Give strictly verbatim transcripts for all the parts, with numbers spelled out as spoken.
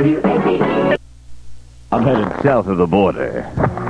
W A B. I'm headed south of the border.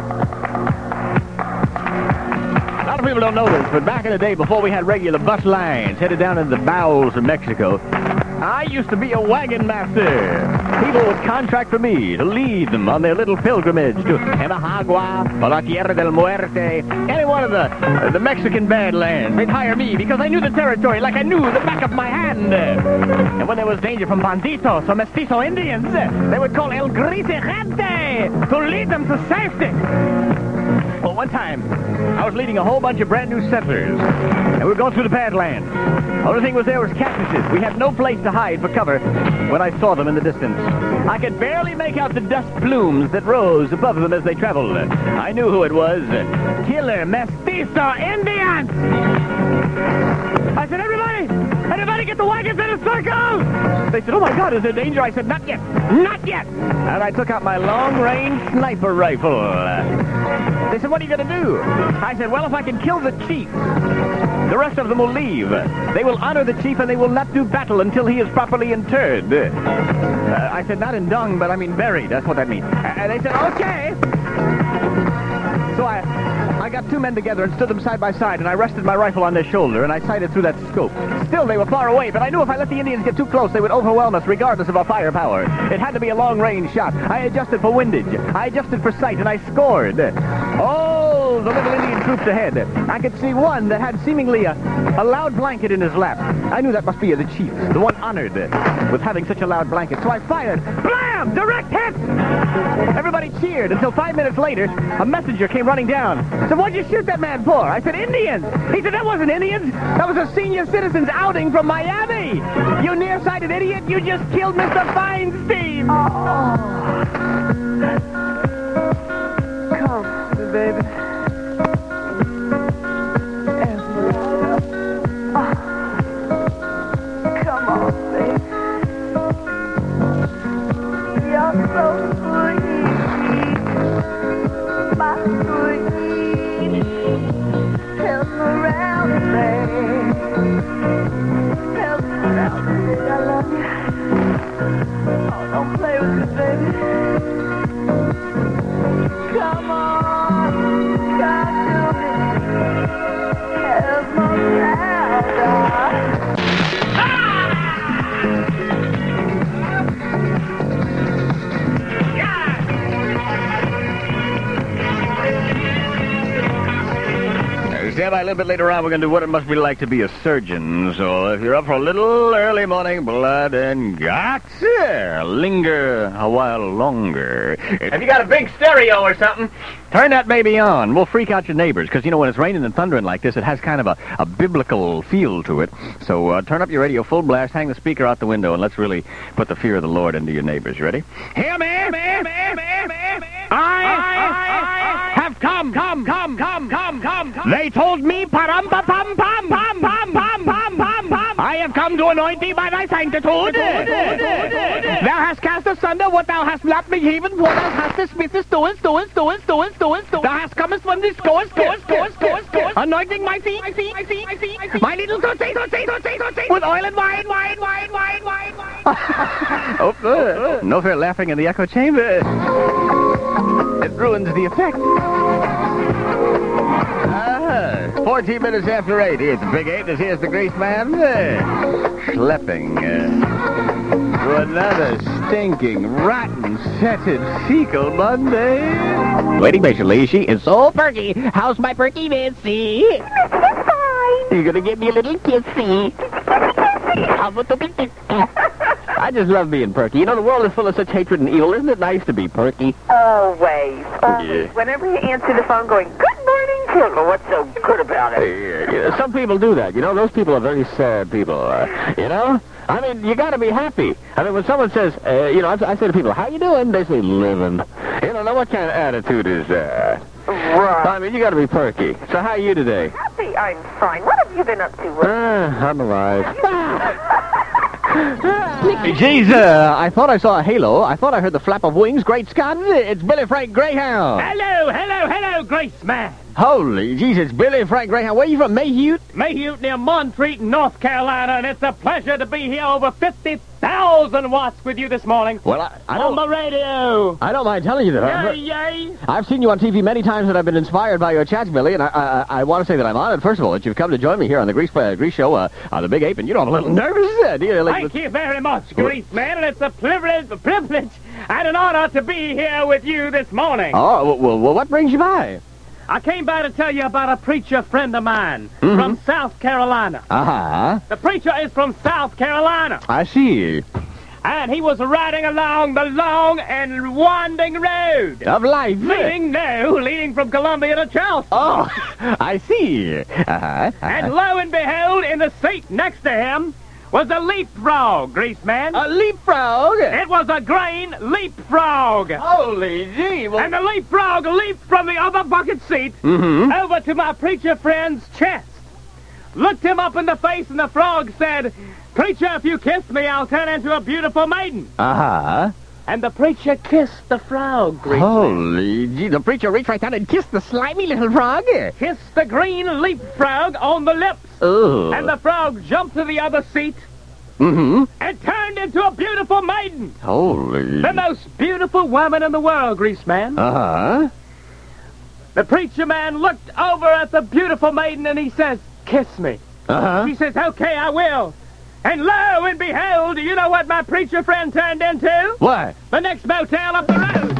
A lot of people don't know this, but back in the day, before we had regular bus lines headed down into the bowels of Mexico, I used to be a wagon master. People would contract for me to lead them on their little pilgrimage to Emajagua or La Tierra del Muerte, any one of the uh, the Mexican Badlands. They'd hire me because I knew the territory like I knew the back of my hand. And when there was danger from banditos or mestizo Indians, they would call El Grite Gente to lead them to safety. Well, one time, I was leading a whole bunch of brand new settlers, and we were going through the Badlands. The only thing was there was cactuses. We had no place to hide for cover when I saw them in the distance. I could barely make out the dust plumes that rose above them as they traveled. I knew who it was. Killer Mestizo Indians! I said, everybody! Everybody get the wagons in a circle! They said, oh my God, is there danger? I said, not yet! Not yet! And I took out my long-range sniper rifle. They said, what are you going to do? I said, well, if I can kill the chief, the rest of them will leave. They will honor the chief and they will not do battle until he is properly interred. Uh, I said, not in dung, but I mean buried. That's what that means. And they said, okay. So I, I got two men together and stood them side by side, and I rested my rifle on their shoulder, and I sighted through that scope. Still, they were far away, but I knew if I let the Indians get too close, they would overwhelm us, regardless of our firepower. It had to be a long-range shot. I adjusted for windage. I adjusted for sight, and I scored. Oh, the little Indian troops ahead. I could see one that had seemingly a, a loud blanket in his lap. I knew that must be the chief, the one honored with having such a loud blanket. So I fired. Blam! Direct hit! Everybody cheered until five minutes later, a messenger came running down. I said, what'd you shoot that man for? I said, Indians. He said, that wasn't Indians. That was a senior citizen's outing from Miami. You nearsighted idiot. You just killed Mister Feinstein. Oh. Come, baby. Stand by a little bit later on. We're going to do what it must be like to be a surgeon. So if you're up for a little early morning blood and guts, yeah, linger a while longer. Have you got a big stereo or something? Turn that baby on. We'll freak out your neighbors, because, you know, when it's raining and thundering like this, it has kind of a, a biblical feel to it. So uh, turn up your radio full blast, hang the speaker out the window, and let's really put the fear of the Lord into your neighbors. You ready? Hear me! Hear me! Hear me! Hear me! Hear me! I, I, I have come, come, come, come, come, come, come. They told me, param, pa, pam, pam, pam, pam, pam, pam, pam, pam. I have come to anoint thee by thy sanctitude. Thou hast cast asunder what thou hast not been even, for thou hast dismissed, doest, doest, doest, doest, doest, doest. Thou hast comest from this course, course, course, course, course. Anointing my feet, my feet, my feet, my feet, my feet. My little tootsie, tootsie, tootsie, tootsie. With oil and wine, wine, wine, wine, wine, wine. Oh, uh, no fair laughing in the echo chamber. It ruins the effect. Ah, fourteen minutes after eight. Here's the Big Eight. This here's the Grease Man. Uh, schlepping uh, to another stinking, rotten, fetid, fecal Monday. Waiting patiently, she is so perky. How's my perky Nancy? Fine. You gonna give me a little kissy? How about the big I just love being perky. You know, the world is full of such hatred and evil. Isn't it nice to be perky? Always. Always. Yeah. Whenever you answer the phone going, good morning, children. What's so good about it? Yeah, yeah. Some people do that. You know, those people are very sad people. Uh, you know? I mean, you got to be happy. I mean, when someone says, uh, you know, I, I say to people, how you doing? They say, living. You don't know what kind of attitude is that. Right. I mean, you got to be perky. So how are you today? Happy. I'm fine. What have you been up to? Uh, I'm alive. Jeez, uh, I thought I saw a halo. I thought I heard the flap of wings. Great Scott, it's Billy Frank Greyhound. Hello, hello, hello, Grace Man. Holy Jesus, Billy Frank Greyhound. Where you from, Mayhew? Mayhew near Montreat, North Carolina, and it's a pleasure to be here over fifty thousand watts with you this morning. Well, I, I on don't... the radio. I don't mind telling you that. I've, Yay, yay. I've seen you on T V many times, and I've been inspired by your chats, Billy, and I, I, I want to say that I'm honored, first of all, that you've come to join me here on the Grease, uh, Grease Show uh, on the Big Ape, and you know I'm a little nervous, uh, do you? Like, Thank you very much, Grease Man, and it's a privilege, a privilege and an honor to be here with you this morning. Oh, well, well, what brings you by? I came by to tell you about a preacher friend of mine Mm-hmm. from South Carolina. Uh-huh. The preacher is from South Carolina, I see. and he was riding along the long and winding road. Of life. Leading, no, leading from Columbia to Charleston. Oh, I see. Uh-huh. uh-huh. And lo and behold, in the seat next to him was a leapfrog, Grease Man. A leapfrog? It was a grain leapfrog. Holy gee. Well... And the leapfrog leaped from the other bucket seat Mm-hmm. over to my preacher friend's chest. Looked him up in the face, and the frog said, "Preacher, if you kiss me, I'll turn into a beautiful maiden." Uh-huh. And the preacher kissed the frog, Grease Man. Holy gee. The preacher reached right down and kissed the slimy little frog. Kissed the green leapfrog on the lips. Oh. And the frog jumped to the other seat Mm-hmm. and turned into a beautiful maiden. Holy. The most beautiful woman in the world, Grease Man. Uh-huh. The preacher man looked over at the beautiful maiden and he says, "Kiss me." Uh-huh. She says, "Okay, I will." And lo and behold, do you know what my preacher friend turned into? What? The next motel up the road.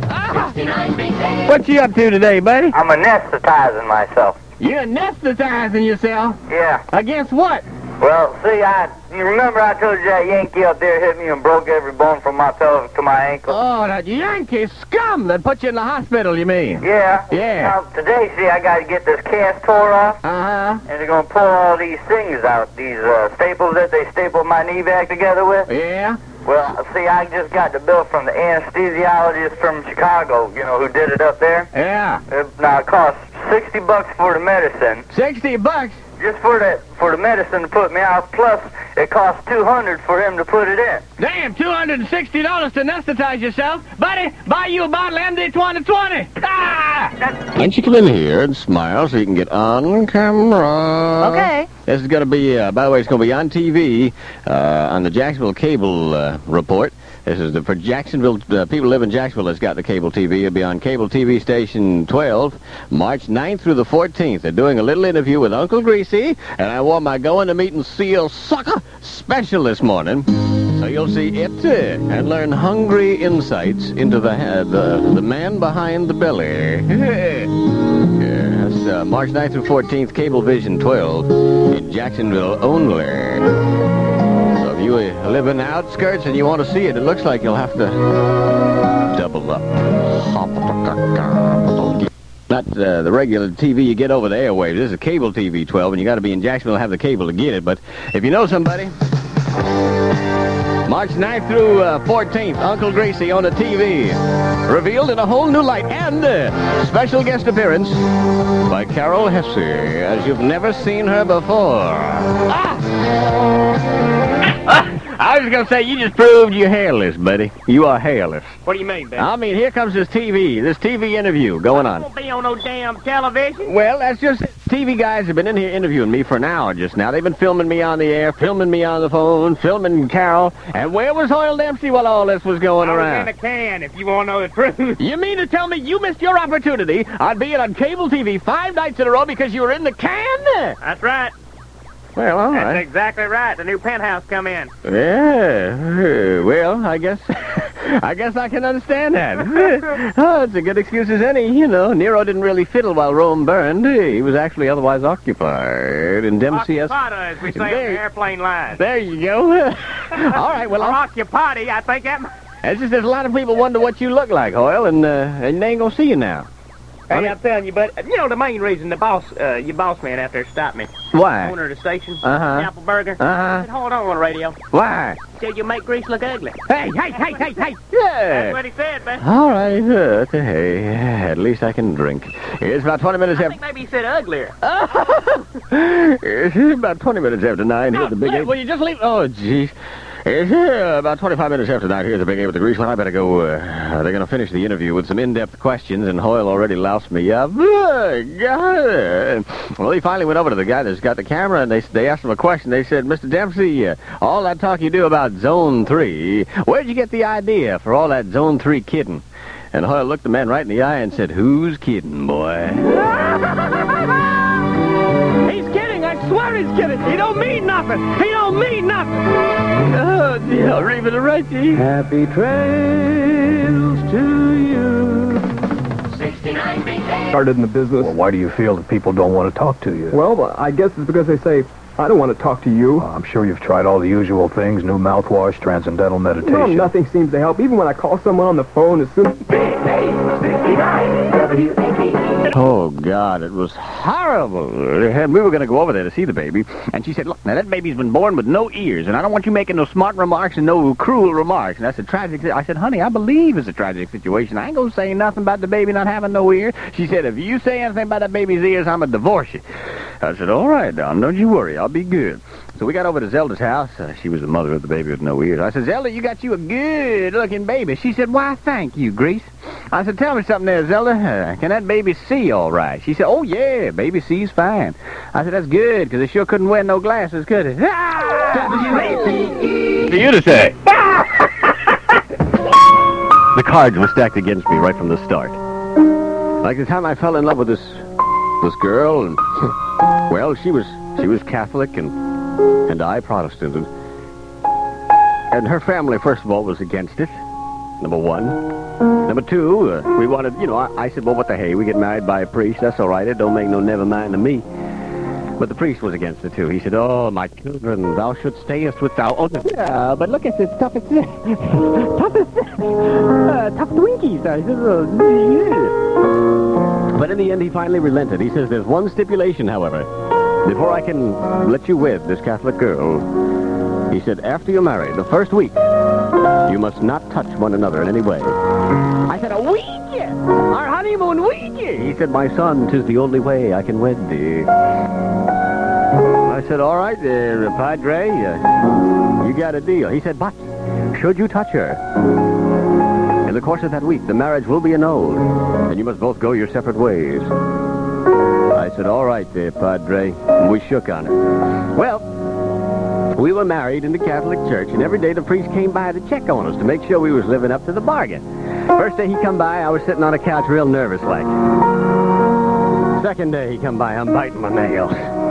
Ah. What you up to today, buddy? I'm anesthetizing myself. You're anesthetizing yourself? Yeah. Against what? Well, see, I you remember I told you that Yankee up there hit me and broke every bone from my pelvis to my ankle? Oh, that Yankee scum that put you in the hospital, you mean? Yeah. Yeah. Now, today, see, I got to get this cast tore off, Uh-huh. and they're going to pull all these things out, these uh, staples that they stapled my knee back together with. Yeah? Well, see, I just got the bill from the anesthesiologist from Chicago, you know, who did it up there. Yeah. It, now, it costs sixty bucks for the medicine. Sixty bucks? Just for the for the medicine to put me out, plus it costs two hundred for him to put it in. Damn, two hundred sixty dollars to anesthetize yourself. Buddy, buy you a bottle of M D twenty twenty. Ah! Why don't you come in here and smile so you can get on camera? Okay. This is going to be, uh, by the way, it's going to be on T V, uh, on the Jacksonville Cable uh, Report. This is the, for Jacksonville, uh, people who live in Jacksonville that's got the cable T V. It'll be on cable T V station twelve, March ninth through the fourteenth. They're doing a little interview with Uncle Greasy, and I wore my going to meet and seal sucker special this morning. So you'll see it uh, and learn hungry insights into the, uh, the, the man behind the belly. Yeah, that's uh, March ninth through fourteenth, Cablevision twelve in Jacksonville only. If you live in the outskirts and you want to see it, it looks like you'll have to double up. Not uh, the regular T V you get over the airwaves. This is cable T V twelve, and you got to be in Jacksonville to have the cable to get it. But if you know somebody, March ninth through uh, fourteenth, Uncle Greasy on the T V, revealed in a whole new light, and uh, special guest appearance by Carol Hesse, as you've never seen her before. Ah! I was going to say, you just proved you're hairless, buddy. You are hairless. What do you mean, Ben? I mean, here comes this T V, this T V interview going I on. won't be on no damn television. Well, that's just T V guys have been in here interviewing me for an hour just now. They've been filming me on the air, filming me on the phone, filming Carol. And where was Hoyle Dempsey while all this was going I was around? in a can, if you want to know the truth. You mean to tell me you missed your opportunity on being on cable T V five nights in a row because you were in the can? That's right. Well, all That's right. exactly right. The new penthouse come in. Yeah, well, I guess I guess I can understand that. Oh, it's a good excuse as any, you know. Nero didn't really fiddle while Rome burned. He was actually otherwise occupied. And Dempsey has... Occupata, as we say on There- the airplane line. There you go. All right, well, Or I'll... occupati, I think that... It's just there's a lot of people wonder what you look like, Hoyle, and, uh, and they ain't gonna see you now. I Hey, mean- I'm telling you, but you know the main reason the boss, uh, your boss man out there stopped me, Why? owner of the station, Uh-huh. Apple Burger. Uh-huh. Said, hold on on the radio. Why? Said you make Grease look ugly. Hey, hey, hey, hey, hey! That's Yeah! what he said, man. All right, uh, hey, at least I can drink. It's about twenty minutes I after... think maybe he said uglier. It's about twenty minutes after nine here at the Big Oh, Eight. Will you just leave? Oh, jeez. It's uh, about twenty-five minutes after nine here at the Big A with the Grease. Well, I better go. Uh, they're going to finish the interview with some in-depth questions, and Hoyle already loused me up. Uh, God. Well, he finally went over to the guy that's got the camera, and they they asked him a question. They said, Mister Dempsey, uh, all that talk you do about Zone three, where'd you get the idea for all that Zone three kidding? And Hoyle looked the man right in the eye and said, who's kidding, boy? He's kidding. I swear he's kidding. He don't mean nothing. He don't mean nothing. Oh, dear. Arrivederci. Happy trails to you. sixty-nine Big A. Started in the business. Well, why do you feel that people don't want to talk to you? Well, I guess it's because they say, I don't want to talk to you. Uh, I'm sure you've tried all the usual things, new mouthwash, transcendental meditation. Well, nothing seems to help. Even when I call someone on the phone, as soon as... sixty-nine W A P E. Oh, God, it was horrible. And we were going to go over there to see the baby, and she said, look, now that baby's been born with no ears, and I don't want you making no smart remarks and no cruel remarks. And that's a tragic... I said, honey, I believe it's a tragic situation. I ain't going to say nothing about the baby not having no ears. She said, if you say anything about that baby's ears, I'm going to divorce you. I said, all right, Don, don't you worry. I'll be good. So we got over to Zelda's house. Uh, she was the mother of the baby with no ears. I said, Zelda, you got you a good-looking baby. She said, why, thank you, Grease. I said, tell me something there, Zelda. Uh, can that baby see all right? She said, oh, yeah, baby sees fine. I said, that's good, because it sure couldn't wear no glasses, could it? W-A-P-E. For you to say. The cards were stacked against me right from the start. Like the time I fell in love with this this girl, and, well, she was she was Catholic, and and I Protestant, and, and her family, first of all, was against it, number one. Number two, uh, we wanted, you know, I, I said, well, what the hey, we get married by a priest, that's all right, it don't make no never mind to me. But the priest was against it, too. He said, oh, my children, thou shouldst stayest with thou... Oh, yeah, but look at this toughest... toughest... Uh, tough Twinkies. I said, oh, yeah. But in the end, he finally relented. He says, there's one stipulation, however. Before I can let you wed this Catholic girl, he said, after you're married, the first week, you must not touch one another in any way. I said, a week? Our honeymoon week? He said, my son, 'tis the only way I can wed thee. I said, all right, there, uh, Padre, uh, you got a deal. He said, but should you touch her, in the course of that week, the marriage will be annulled, and you must both go your separate ways. I said, all right there, Padre, and we shook on it. Well, we were married in the Catholic Church, and every day the priest came by to check on us to make sure we was living up to the bargain. First day he come by, I was sitting on a couch real nervous like. Second day he come by, I'm biting my nails.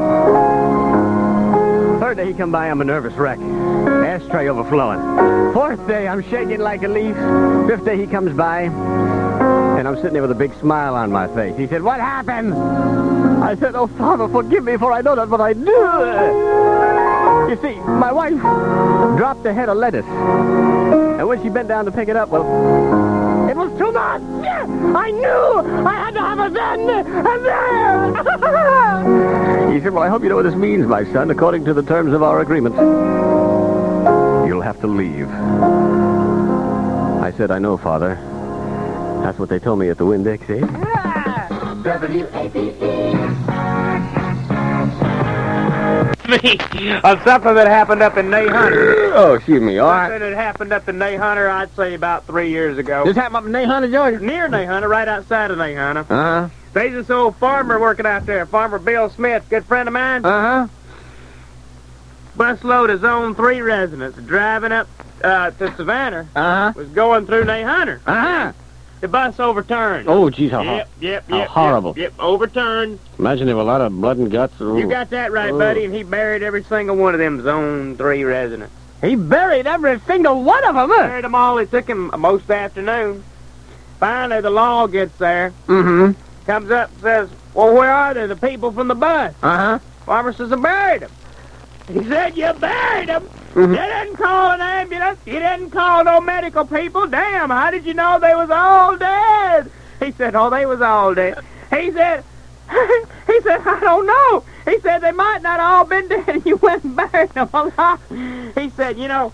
Third day he come by, I'm a nervous wreck. Ashtray overflowing. Fourth day, I'm shaking like a leaf. Fifth day he comes by, and I'm sitting there with a big smile on my face. He said, what happened? I said, oh, Father, forgive me, for I know not what I do. You see, my wife dropped a head of lettuce. And when she bent down to pick it up, well, it was too much. I knew I had to have a then and there. He said, well, I hope you know what this means, my son. According to the terms of our agreement, you'll have to leave. I said, I know, Father. That's what they told me at the Windex, eh? W A P E. Of something that happened up in Nay Hunter. Oh, excuse me, all right. Something that happened up in Nay Hunter, I'd say about three years ago. This happened up in Nay Hunter, Georgia? Near Nay Hunter, right outside of Nay Hunter. Uh-huh. There's this old farmer working out there, Farmer Bill Smith, good friend of mine. Uh-huh. Busload of Zone three residents driving up uh, to Savannah. Uh-huh. Was going through Nay Hunter. Uh-huh. The bus overturned. Oh, geez, how, Yep, yep, how yep. horrible. Yep, yep, overturned. Imagine there were a lot of blood and guts. Ooh. You got that right, Ooh. buddy, and he buried every single one of them Zone three residents. He buried every single one of them, huh? Buried them all. It took him most afternoon. Finally, the law gets there. Mm-hmm. Comes up and says, well, where are they, the people from the bus? Uh-huh. Farmer says, I buried them. He said, you buried them? Mm-hmm. You didn't call an ambulance. You didn't call no medical people. Damn, how did you know they was all dead? He said, oh, they was all dead. He said, he said, I don't know. He said, they might not all been dead. You went and buried them alive. He said, you know,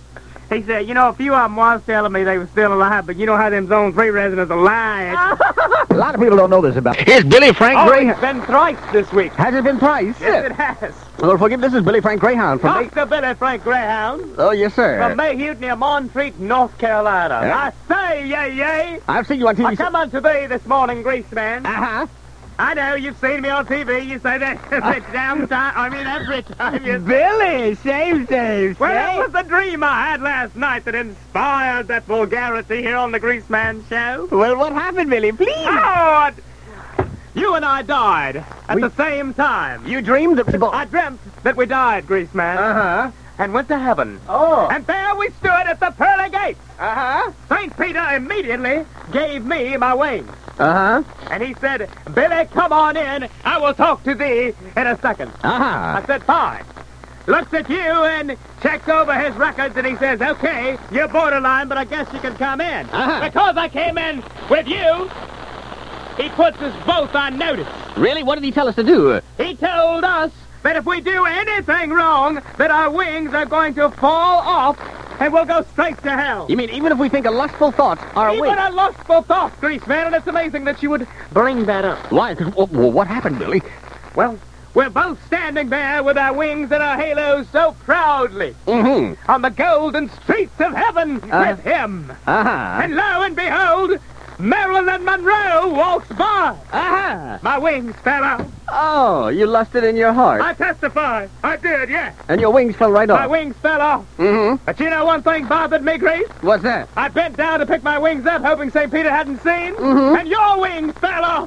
He said, you know, a few of them was telling me they were still alive, but you know how them Zone three residents are lying. A lot of people don't know this about. Here's Billy Frank Oh, Greyhound. it's been thrice this week. Has it been thrice? Yes, it has. Well, forgive. This is Billy Frank Greyhound from. May- Doctor Billy Frank Greyhound oh, yes, sir. from Mayhew near Montreat, North Carolina. Yeah. I say, yay, yay. I've seen you on T V. I come unto thee this morning, Greaseman. Uh-huh. I know, you've seen me on T V. You say that every damn time. I mean, every time you... Billy, save, save, Well, it was the dream I had last night that inspired that vulgarity here on the Greaseman show. Well, what happened, Billy? Please. Oh, it- you and I died at We- the same time. You dreamed that people. I dreamt that we died, Greaseman, Uh-huh. and went to heaven. Oh. And there we stood at the pearly gates. Uh-huh. Saint Peter immediately gave me my wings. Uh-huh. And he said, Billy, come on in. I will talk to thee in a second. Uh-huh. I said, fine. Looks at you and checks over his records, and he says, okay, you're borderline, but I guess you can come in. Uh-huh. Because I came in with you, he puts us both on notice. Really? What did he tell us to do? He told us that if we do anything wrong, that our wings are going to fall off, and we'll go straight to hell. You mean even if we think a lustful thought, our Even wings? a lustful thought, Greaseman, and it's amazing that you would bring that up. Why? 'Cause- well, well, what happened, Billy? Well, we're both standing there with our wings and our halos so proudly Mm-hmm. on the golden streets of heaven Uh. with him. Uh-huh. And lo and behold, Marilyn Monroe walks by. Uh-huh. My wings fell out. Oh, you lusted in your heart. I testify. I did, yes. And your wings fell right My off. wings fell off. Mm-hmm. But you know one thing bothered me, Grace? What's that? I bent down to pick my wings up, hoping Saint Peter hadn't seen, Mhm. and your wings fell off.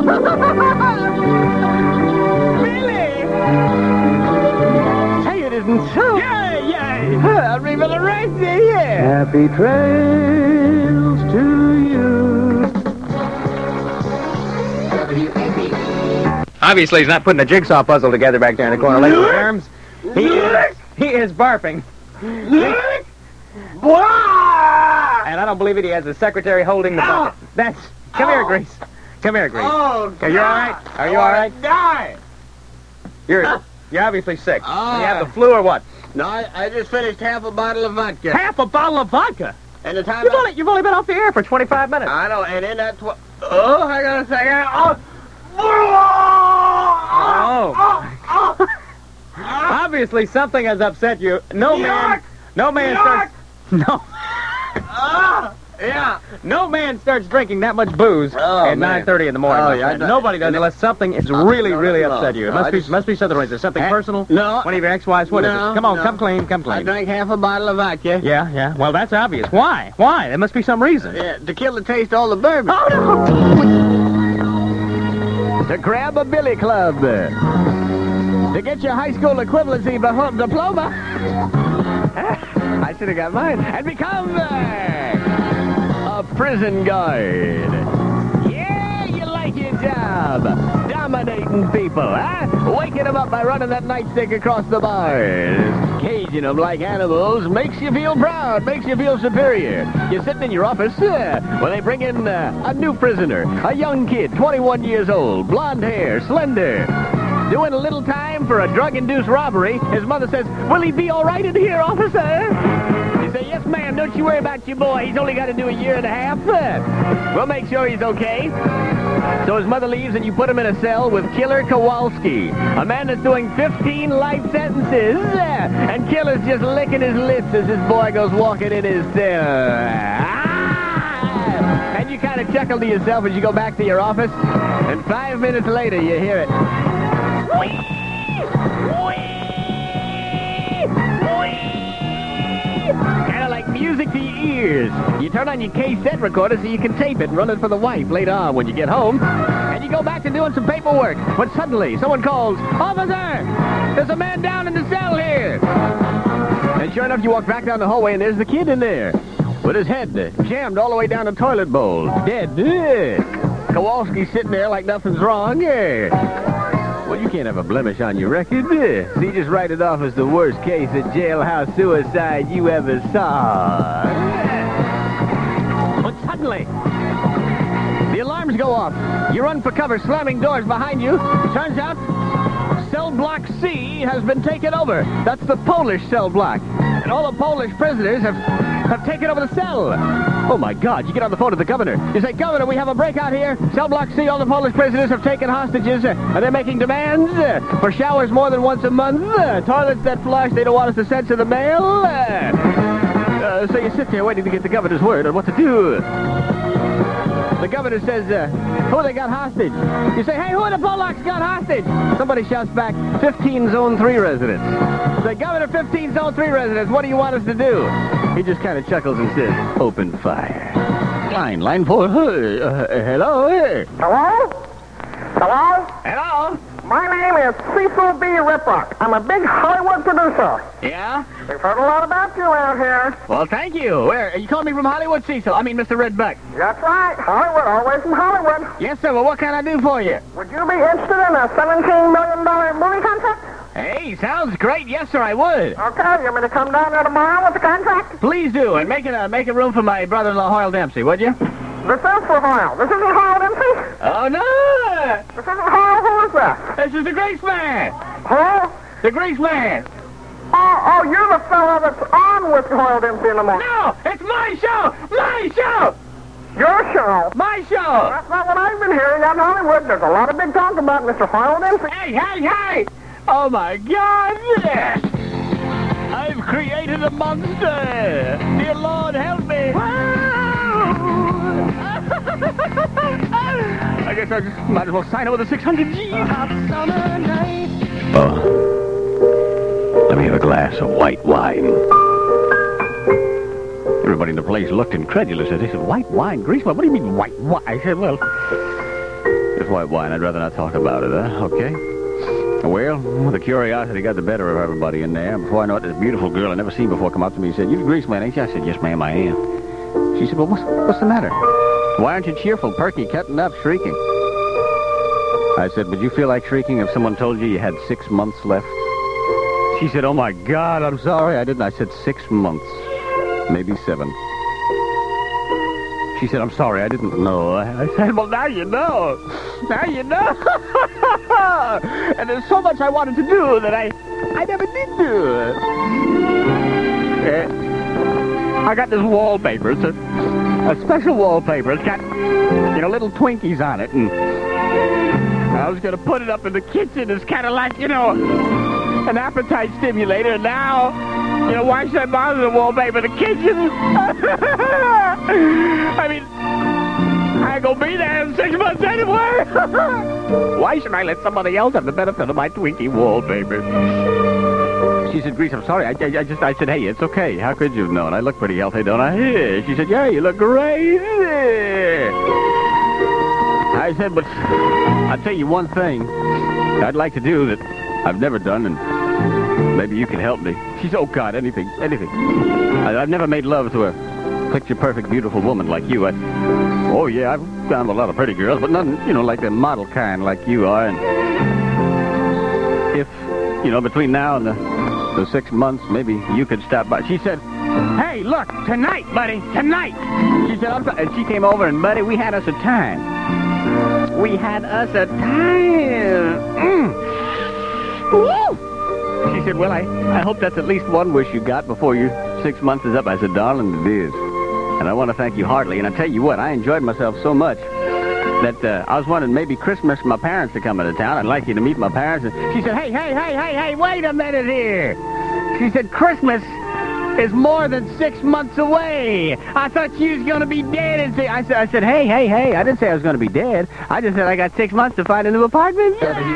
Billy! Say it isn't so. Yay, yay. I'll reveal the right here. Happy trails to you. W A P E. Obviously, he's not putting a jigsaw puzzle together back there in the corner. Ladies and arms. He is, he is barfing. And I don't believe it. He has a secretary holding the bucket. That's. Come here, Grace. Come here, Grace. Oh, Are you all right? Are you all right? Die. You're you're obviously sick. Oh. You have the flu or what? No, I, I just finished half a bottle of vodka. Half a bottle of vodka. And the time You've I, only you've only been off the air for twenty-five minutes. I know, and in that tw- oh, hang on a second. Oh. Oh. Obviously, something has upset you. No man, no man starts, no, Ah, yeah. no man starts drinking that much booze Oh, at man. nine thirty in the morning. Oh, my yeah, friend. I- Nobody does and it- unless something is really, no, really no, upset you. It no, must I be, just- must be something. Is it something Eh, personal? no. One of your ex-wives? What is No, it? Come on, no. come clean, come I clean. drank half a bottle of vodka. Yeah, yeah. Well, that's obvious. Why? Why? There must be some reason. Yeah, to kill the taste of all the bourbon. Oh no! The Grab a Billy Club. To get your high school equivalency befo- diploma. I should have got mine. And become uh, a prison guard. Yeah, you like your job. Dominating people, huh? Waking them up by running that nightstick across the bars. Caging them like animals makes you feel proud, makes you feel superior. You're sitting in your office uh, when they bring in uh, a new prisoner, a young kid, twenty-one years old, blonde hair, slender. Doing a little time for a drug-induced robbery. His mother says, will he be all right in here, officer? You say, yes, ma'am, don't you worry about your boy. He's only got to do a year and a half. Uh, We'll make sure he's okay. So his mother leaves, and you put him in a cell with Killer Kowalski, a man that's doing fifteen life sentences. Uh, and Killer's just licking his lips as his boy goes walking in his cell. Ah! And you kind of chuckle to yourself as you go back to your office, and five minutes later you hear it. Kind of like music to your ears. You turn on your cassette recorder so you can tape it and run it for the wife later on when you get home. And you go back to doing some paperwork when suddenly someone calls, Officer, there's a man down in the cell here. And sure enough, you walk back down the hallway and there's the kid in there with his head jammed all the way down the toilet bowl. Dead. Ugh. Kowalski's sitting there like nothing's wrong. Yeah. Well, you can't have a blemish on your record. Uh, so you just write it off as the worst case of jailhouse suicide you ever saw. But suddenly, the alarms go off. You run for cover, slamming doors behind you. Turns out, cell block C has been taken over. That's the Polish cell block. And and all the Polish prisoners have, have taken over the cell. Oh, my God. You get on the phone to the governor. You say, Governor, we have a breakout here. Cell block C, all the Polish prisoners have taken hostages, uh, and they're making demands uh, for showers more than once a month, uh, toilets that flush, they don't want us to censor the mail. Uh, uh, so you sit there waiting to get the governor's word on what to do. The governor says, uh, who they got hostage? You say, hey, who in the Polacks got hostage? Somebody shouts back, fifteen Zone three residents. You say, Governor, fifteen Zone three residents, what do you want us to do? He just kind of chuckles and says, open fire. Line, line four, uh, uh, hello, hey. Hello? Hello? Hello? My name is Cecil B. Riprock. I'm a big Hollywood producer. Yeah? We've heard a lot about you out here. Well, thank you. Where? You calling me from Hollywood, Cecil? I mean, Mister Redbuck. That's right. Hollywood, always from Hollywood. Yes, sir. Well, what can I do for you? Would you be interested in a seventeen million dollars movie contract? Hey, sounds great. Yes, sir, I would. Okay, you want me to come down there tomorrow with the contract? Please do, and make it a, make a room for my brother-in-law, Hoyle Dempsey, would you? This is for Hoyle. This isn't Hoyle Dempsey? Oh, no! This isn't Hoyle. Who is that? This is the Grease Man. Who? The Grease Man. Oh, oh, you're the fellow that's on with Hoyle Dempsey in the morning. No, it's my show. My show. Your show? My show. That's not what I've been hearing out in Hollywood. There's a lot of big talk about Mister Hoyle Dempsey. Hey, hey, hey! Oh, my God, yes! I've created a monster! Dear Lord, help me! I guess I just might as well sign up with a six hundred G. Oh, let me have a glass of white wine. Everybody in the place looked incredulous as they said, white wine? Greaseball? What do you mean white wine? I said, well, it's white wine. I'd rather not talk about it, huh? Okay. Well, the curiosity got the better of everybody in there. Before I know it, this beautiful girl I'd never seen before come up to me and said, you the grease man, ain't you? I said, yes, ma'am, I am. She said, well, what's, what's the matter? Why aren't you cheerful, perky, cutting up, shrieking? I said, would you feel like shrieking if someone told you you had six months left? She said, oh, my God, I'm sorry. I didn't. I said six months, maybe seven. She said, I'm sorry, I didn't know. I said, well, now you know. Now you know. And there's so much I wanted to do that I I never did do. Uh, I got this wallpaper. It's a, a special wallpaper. It's got, you know, little Twinkies on it. And I was going to put it up in the kitchen. It's kind of like, you know, an appetite stimulator. And now, you know, why should I bother the wallpaper in the kitchen? I mean, I ain't gonna be there in six months anyway. Why should I let somebody else have the benefit of my Twinkie wallpaper? She said, Grease, I'm sorry. I, I, I just, I said, hey, it's okay. How could you have known? I look pretty healthy, don't I? Yeah. She said, yeah, you look great. Yeah. I said, but I'll tell you one thing I'd like to do that I've never done, and maybe you can help me. She said, oh, God, anything, anything. I, I've never made love to a picture-perfect, beautiful woman like you. I, oh, yeah, I've found a lot of pretty girls, but none, you know, like the model kind like you are. And if, you know, between now and the, the six months, maybe you could stop by. She said, hey, look, tonight, buddy, tonight. She said, I'm sorry. And she came over, and, buddy, we had us a time. We had us a time. Mm. Woo! She said, well, I, I hope that's at least one wish you got before your six months is up. I said, darling, it is. And I want to thank you heartily. And I tell you what, I enjoyed myself so much that uh, I was wondering maybe Christmas my parents to come into town. I'd like you to meet my parents. And she said, hey, hey, hey, hey, hey, wait a minute here. She said, Christmas is more than six months away. I thought you was going to be dead. And say, I, said, I said, hey, hey, hey, I didn't say I was going to be dead. I just said I got six months to find a new apartment.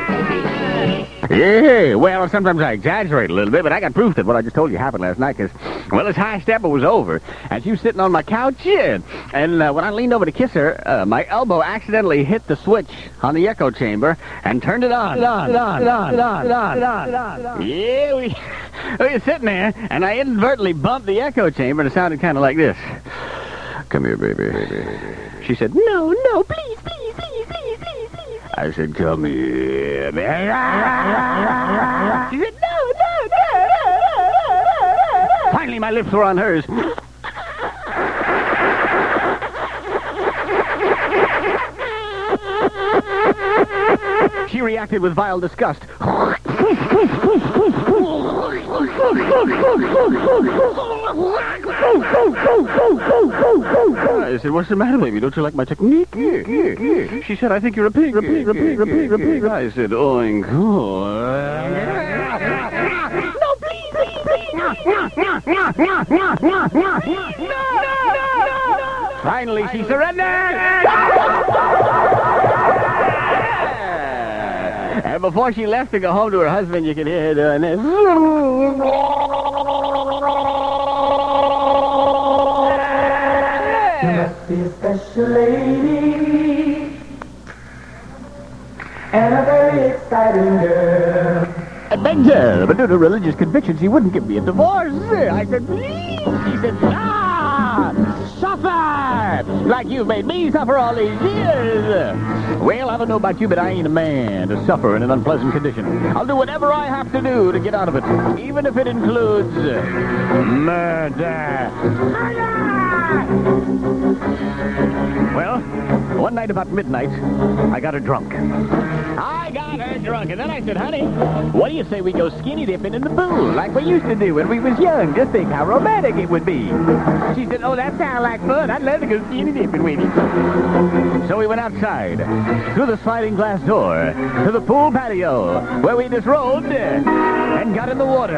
Yeah, well, sometimes I exaggerate a little bit, but I got proof that what I just told you happened last night, because, well, this high stepper was over, and she was sitting on my couch, yeah, and uh, when I leaned over to kiss her, uh, my elbow accidentally hit the switch on the echo chamber and turned it on. It on, it on, it on, it on, it on, it on, it on, it on. Yeah, we, we were sitting there, and I inadvertently bumped the echo chamber, and it sounded kind of like this. Come here, baby. She said, no, no, please, please, please, please, please, please. I said, come here, baby. She said, no, no, no, no. Finally, my lips were on hers. She reacted with vile disgust. I said, what's the matter, baby? Don't you like my technique? She said, I think you're a pig, a pig, a pig, a pig, a pig. I said, oink. No, please, please, please. Finally, she surrendered. And before she left to go home to her husband, you could hear her doing this. You must be a special lady and a very exciting girl. I begged her, but due to religious conviction, she wouldn't give me a divorce. I said, please. She said, ah, suffer, like you've made me suffer all these years. Well, I don't know about you, but I ain't a man to suffer in an unpleasant condition. I'll do whatever I have to do to get out of it, even if it includes murder. Well, one night about midnight, I got her drunk. I got her drunk, and then I said, honey, what do you say we go skinny dipping in the pool, like we used to do when we was young? Just think how romantic it would be. She said, oh, that sounds like fun. I'd love to go skinny dipping with you. So we went outside, through the sliding glass door, to the pool patio, where we disrobed and got in the water.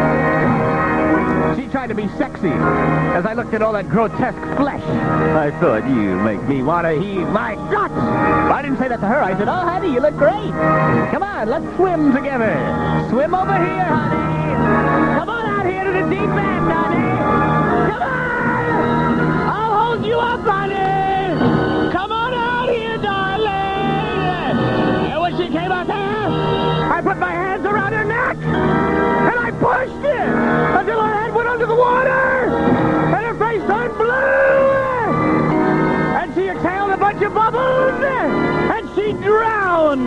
She tried to be sexy as I looked at all that grotesque flesh. I thought, you make me want to heave my guts. But I didn't say that to her. I said, oh, honey, you look great. Come on, let's swim together. Swim over here, honey. Come on out here to the deep end, honey. Come on. I'll hold you up, honey. Come on out here, darling. And when she came out there, I put my hands around her neck. And I pushed it until her head went under the water. And her face turned blue. And she exhaled a bunch of bubbles. And she drowned.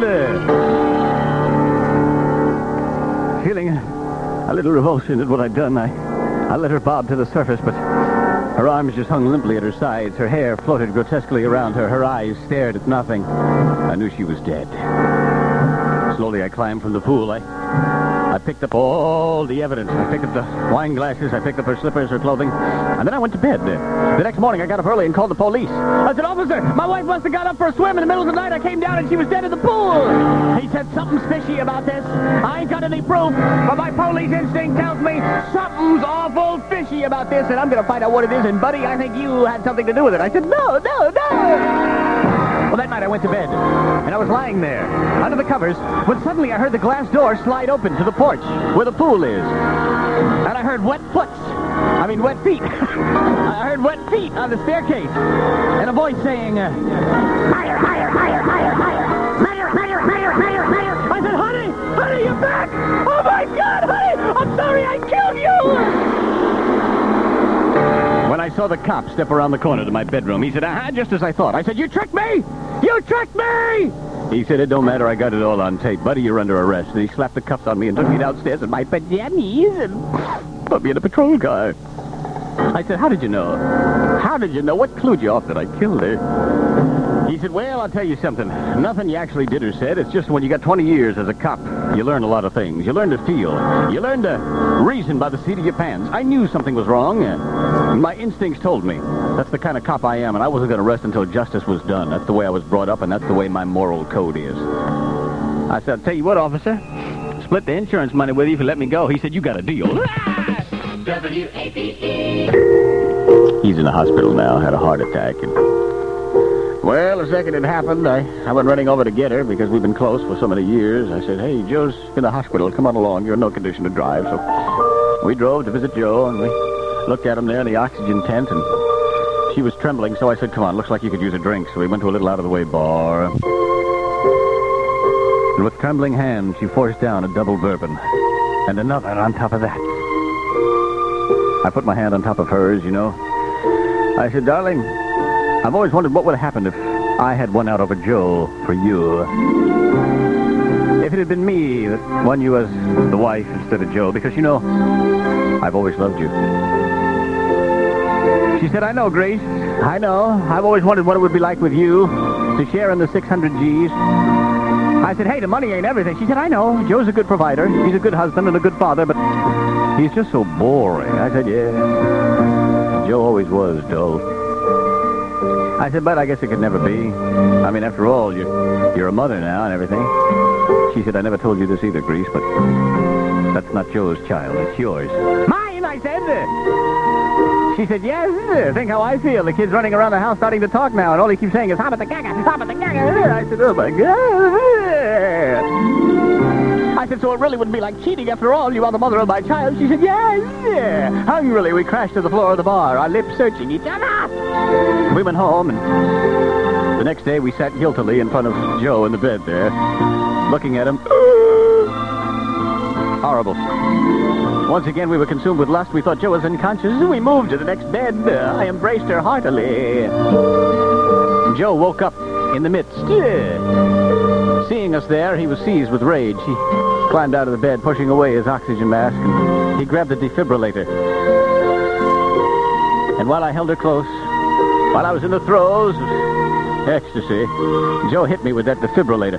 Feeling a little revulsion at what I'd done, I, I let her bob to the surface, but her arms just hung limply at her sides. Her hair floated grotesquely around her. Her eyes stared at nothing. I knew she was dead. Slowly I climbed from the pool. I... I picked up all the evidence. I picked up the wine glasses. I picked up her slippers, her clothing. And then I went to bed. The next morning, I got up early and called the police. I said, officer, my wife must have got up for a swim in the middle of the night. I came down and she was dead in the pool. He said, something's fishy about this. I ain't got any proof, but my police instinct tells me something's awful fishy about this, and I'm going to find out what it is. And, buddy, I think you had something to do with it. I said, no, no, no. Well, that night I went to bed, and I was lying there, under the covers, when suddenly I heard the glass door slide open to the porch, where the pool is. And I heard wet foots. I mean, wet feet. I heard wet feet on the staircase. And a voice saying, uh, higher, higher, higher, higher, higher. Higher, higher, higher, higher, higher. I said, honey, honey, you're back. Oh, my God, honey, I'm sorry I killed you. When I saw the cop step around the corner to my bedroom, he said, aha, just as I thought. I said, you tricked me! You tricked me! He said, it don't matter, I got it all on tape. Buddy, you're under arrest. And he slapped the cuffs on me and took me downstairs in my pajamas and put me in a patrol car. I said, how did you know? How did you know? What clued you off that I killed her? He said, well, I'll tell you something. Nothing you actually did or said. It's just when you got twenty years as a cop, you learn a lot of things. You learn to feel. You learn to reason by the seat of your pants. I knew something was wrong, and my instincts told me. That's the kind of cop I am, and I wasn't going to rest until justice was done. That's the way I was brought up, and that's the way my moral code is. I said, I'll tell you what, officer. Split the insurance money with you if you let me go. He said, you got a deal. W A B E. He's in the hospital now, had a heart attack. And... Well, the second it happened, I, I went running over to get her because we've been close for so many years. I said, hey, Joe's in the hospital. Come on along. You're in no condition to drive. So we drove to visit Joe, and we looked at him there in the oxygen tent, and she was trembling. So I said, come on, looks like you could use a drink. So we went to a little out-of-the-way bar. And with trembling hands, she forced down a double bourbon and another on top of that. I put my hand on top of hers, you know. I said, darling, I've always wondered what would have happened if I had won out over Joe for you. If it had been me that won you as the wife instead of Joe, because, you know, I've always loved you. She said, I know, Grace. I know. I've always wondered what it would be like with you to share in the six hundred G's. I said, hey, the money ain't everything. She said, I know. Joe's a good provider. He's a good husband and a good father, but he's just so boring. I said, yeah. Joe always was dull. I said, but I guess it could never be. I mean, after all, you're, you're a mother now and everything. She said, I never told you this either, Grease, but that's not Joe's child. It's yours. Mine, I said. She said, yes. Think how I feel. The kid's running around the house starting to talk now, and all he keeps saying is, hop at the gaga, hop at the gaga. I said, oh, my God. I said, so it really wouldn't be like cheating after all. You are the mother of my child. She said, yes. Hungrily, we crashed to the floor of the bar, our lips searching each other. We went home, and the next day we sat guiltily in front of Joe in the bed there, looking at him. Horrible. Once again, we were consumed with lust. We thought Joe was unconscious. We moved to the next bed. I embraced her heartily. Joe woke up in the midst. Seeing us there, he was seized with rage. He climbed out of the bed, pushing away his oxygen mask, and he grabbed the defibrillator. And while I held her close, while I was in the throes of ecstasy, Joe hit me with that defibrillator.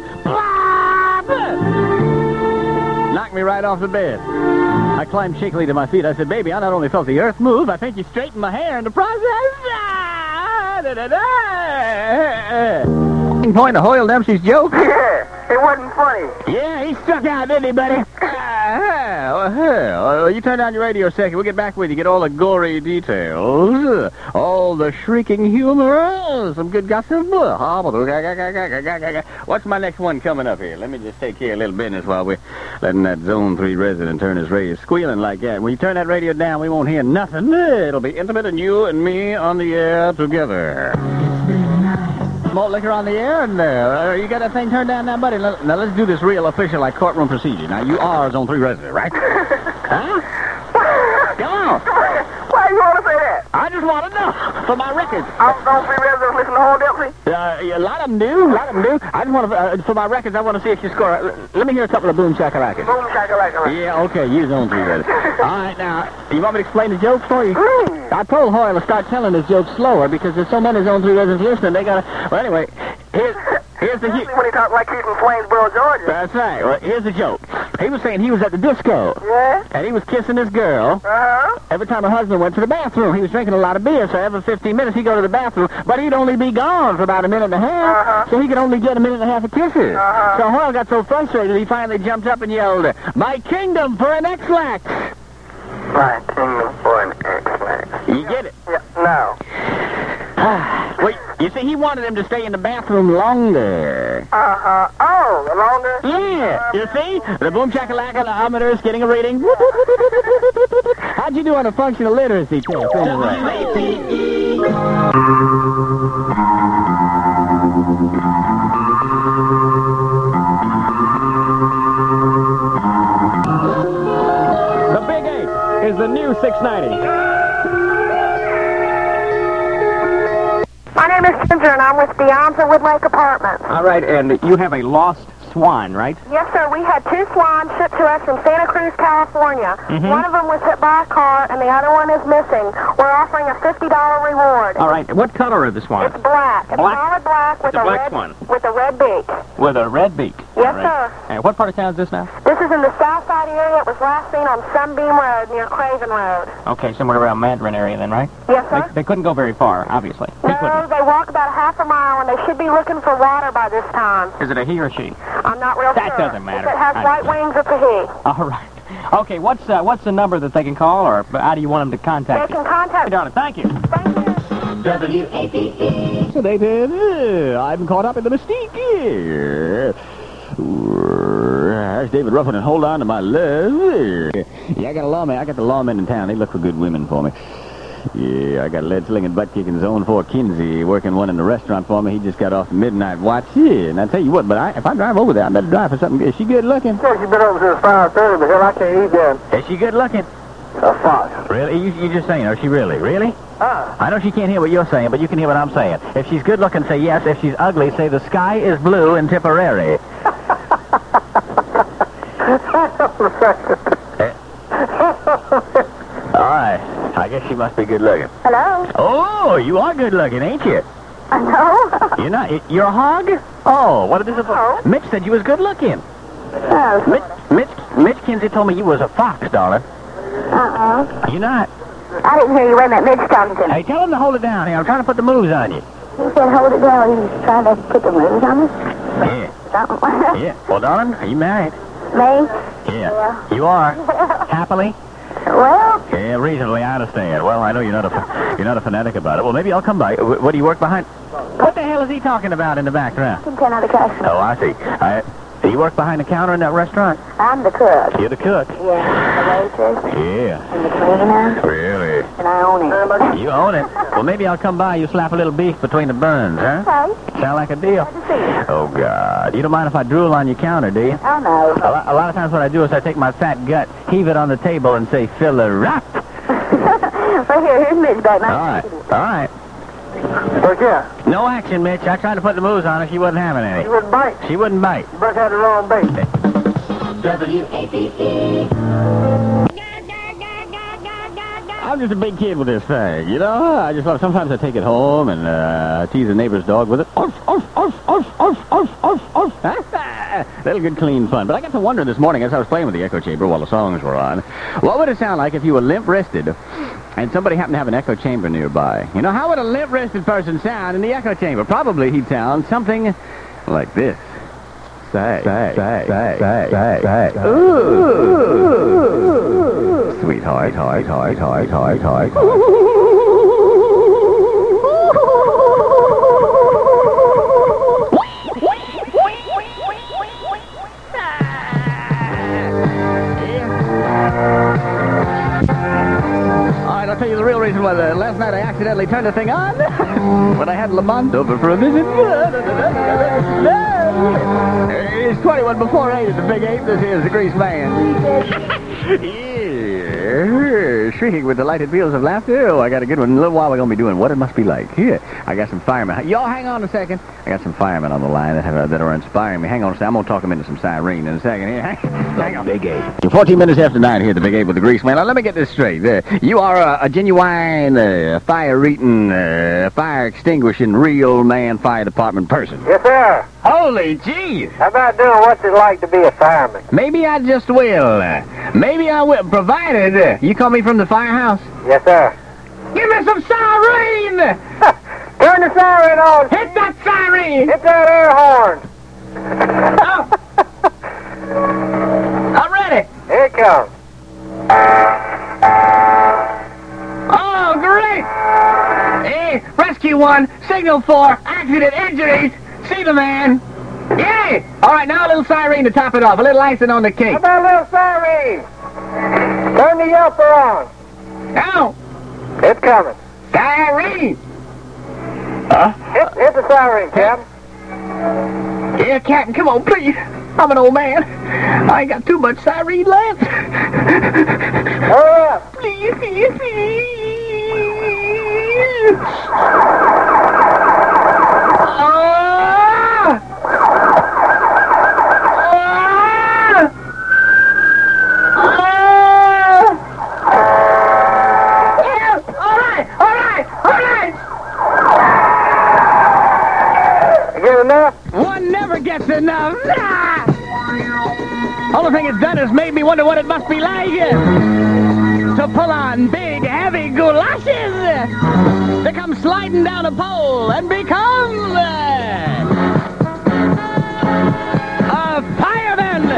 Knocked me right off the bed. I climbed shakily to my feet. I said, baby, I not only felt the earth move, I think you straightened my hair in the process. Point to Hoyle Dempsey's joke. Yeah, it wasn't funny. Yeah, he struck out, didn't he, buddy? Well, hell, you turn down your radio a second. We'll get back with you. Get all the gory details. All the shrieking humor. Some good gossip. What's my next one coming up here? Let me just take care of a little business while we're letting that Zone three resident turn his radio squealing like that. When you turn that radio down, we won't hear nothing. It'll be intimate and you and me on the air together. Malt liquor on the air, and uh, you got that thing turned down now, buddy. Now, now let's do this real official, like courtroom procedure. Now, you are Zone three resident, right? Huh? Come on. Why you want to say that? I just want to know for my records. I don't three residents listen to Hoyle Dempsey? Uh, a lot of them do. A lot of them do. I just want to, uh, for my records, I want to see if you score. Uh, let me hear a couple of boom shakalaka. Boom shakalaka. Yeah, okay, you Zone three resident. All right, now, you want me to explain the joke for you? Please. I told Hoyle to start telling his jokes slower because there's so many Zone three residents listening. They gotta. Well, anyway, here's here's the. Especially when he talks like he's from Swainsboro, Georgia. That's right. Well, here's the joke. He was saying he was at the disco. Yeah. And he was kissing this girl. Uh-huh. Every time her husband went to the bathroom, he was drinking a lot of beer. So every fifteen minutes he'd go to the bathroom, but he'd only be gone for about a minute and a half. Uh-huh. So he could only get a minute and a half of kisses. Uh-huh. So Hoyle got so frustrated he finally jumped up and yelled, "My kingdom for an X-Lax!" My kingdom for an X-Lax. You get it? Yeah, no. Well, you see, he wanted him to stay in the bathroom longer. Uh-huh. Oh, longer? Yeah. You see? The boom shakalaka is getting a rating. How'd you do on a functional literacy test? Anyway? The Big Eight is the new six ninety. My name is Ginger, and I'm with Beyonce Woodlake Apartments. All right, and you have a lost swan, right? Yes, sir. We had two swans shipped to us from Santa Cruz, California. Mm-hmm. One of them was hit by a car, and the other one is missing. We're offering a fifty dollar reward. All right, what color are the swans? It's black. It's Black? solid black with It's a black red swan. with a red beak. With a red beak. Yes, All right. sir. And what part of town is this now? This is in the south side area. It was last seen on Sunbeam Road near Craven Road. Okay, somewhere around Mandarin area then, right? Yes, They, sir. they couldn't go very far, obviously. They No, couldn't. they walk about half a mile, and they should be looking for water by this time. Is it a he or she? I'm not real That sure. doesn't matter. If it has I white understand. wings, it's a he. All right. Okay, what's uh, what's the number that they can call, or how do you want them to They contact you? can contact Darn it, thank you. Thank you. W A P E. Fascinated. Uh, I'm caught up in the mystique here. There's David Ruffin, and hold on to my love. Yeah, I got a lawman. I got the lawmen in town. They look for good women for me. Yeah, I got a lead-slinging, butt-kicking Zone four Kinsey working one in the restaurant for me. He just got off the midnight watch. Yeah, and I tell you what, but I, if I drive over there, I better drive for something. Is she good looking? Well, she's been over since five thirty, but hell, I can't eat then. Is she good looking? A fox. Really? You, you just saying, is she really? Really? Ah. I know she can't hear what you're saying, but you can hear what I'm saying. If she's good looking, say yes. If she's ugly, say the sky is blue in Tipperary. All right. I guess she must be good looking. Hello? Oh, you are good looking, ain't you? No. You're not. You're a hog? Oh, what is this? Oh. Mitch said you was good looking. Oh. Mitch, Mitch, Mitch Kinsey told me you was a fox, darling. Uh-uh. You not? I didn't hear you. Wait a minute. Mitch talking to me. Hey, tell him to hold it down here. I'm trying to put the moves on you. He said hold it down. He was trying to put the moves on us. Yeah. Something. Yeah. Well, darling, are you married? Me? Yeah. Yeah. You are? Happily? Well, Yeah, reasonably, I understand. Well, I know you're not a you're not a fanatic about it. Well, maybe I'll come by. Wh- What do you work behind? What the hell is he talking about in the background? you can turn out the customer. Oh, I see. I, do you work behind the counter in that restaurant? I'm the cook. You're the cook. Yeah, the waitress Yeah. and the cleaner, Really? and I own it. You own it. Well, maybe I'll come by. You slap a little beef between the buns, huh? Okay. Sound like a deal. Good to see you. Oh, God. You don't mind if I drool on your counter, do you? Oh, no. A lot, a lot of times what I do is I take my fat gut, heave it on the table, and say, fill her up. Well, here, here's Mitch back. All right. All right. Look here. No action, Mitch. I tried to put the moves on her. She wasn't having any. You wouldn't bite. She wouldn't bite. You must have the wrong bait. W A P E. I'm just a big kid with this thing, you know? I just love, sometimes I take it home and uh, tease the neighbor's dog with it. Arf, arf, arf, arf, arf, arf, arf, arf. Little good, clean fun. But I got to wonder this morning as I was playing with the echo chamber while the songs were on, what would it sound like if you were limp-wristed and somebody happened to have an echo chamber nearby? You know, how would a limp-wristed person sound in the echo chamber? Probably he'd sound something like this. Say, say, say, say, say, say, say. Ooh. Sweetheart, heart, heart, heart, heart, heart. I'll tell you the real reason why the, last night I accidentally turned the thing on when I had Lamont over for a visit. It's twenty-one before eight at the Big Ape. This is the Grease Man. Yeah. Shrieking with delighted peals of laughter. Oh, I got a good one. In a little while we're going to be doing What It Must Be Like. Here, I got some firemen. Y'all hang on a second. I got some firemen on the line that, have, uh, that are inspiring me. Hang on a second. I'm going to talk them into some siren in a second. Here, hang, hang on. Big Ape. fourteen minutes after nine here at the Big Ape with the Grease Man. Now, let me get this straight. Uh, you are a, a genuine, uh, fire-eating, uh, fire-extinguishing, real man fire department person. Yes, sir. Holy jeez! How about doing what's it like to be a fireman? Maybe I just will. Uh, maybe I will, provided uh, you call me from the firehouse. Yes, sir. Give me some siren! Turn the siren on. Hit that siren! Hit that air horn. Oh. I'm ready. Here it comes. Oh, great! Hey, rescue one, signal four, accident injuries. See the man. Yay! All right, now a little siren to top it off. A little icing on the cake. How about a little siren? Turn the yelper on. Now, It's coming. siren. Huh? Hit, hit the siren, Captain. Yeah, Captain, come on, please. I'm an old man. I ain't got too much siren left. Hurry up. Please, please, please. Ah! Ah! Ah! Yeah, all right, all right, all right. You get enough? One never gets enough. Ah! Only thing it's done is made me wonder what it must be like uh, to pull on big, heavy galoshes, uh, to come sliding down a pole and become uh, a fireman.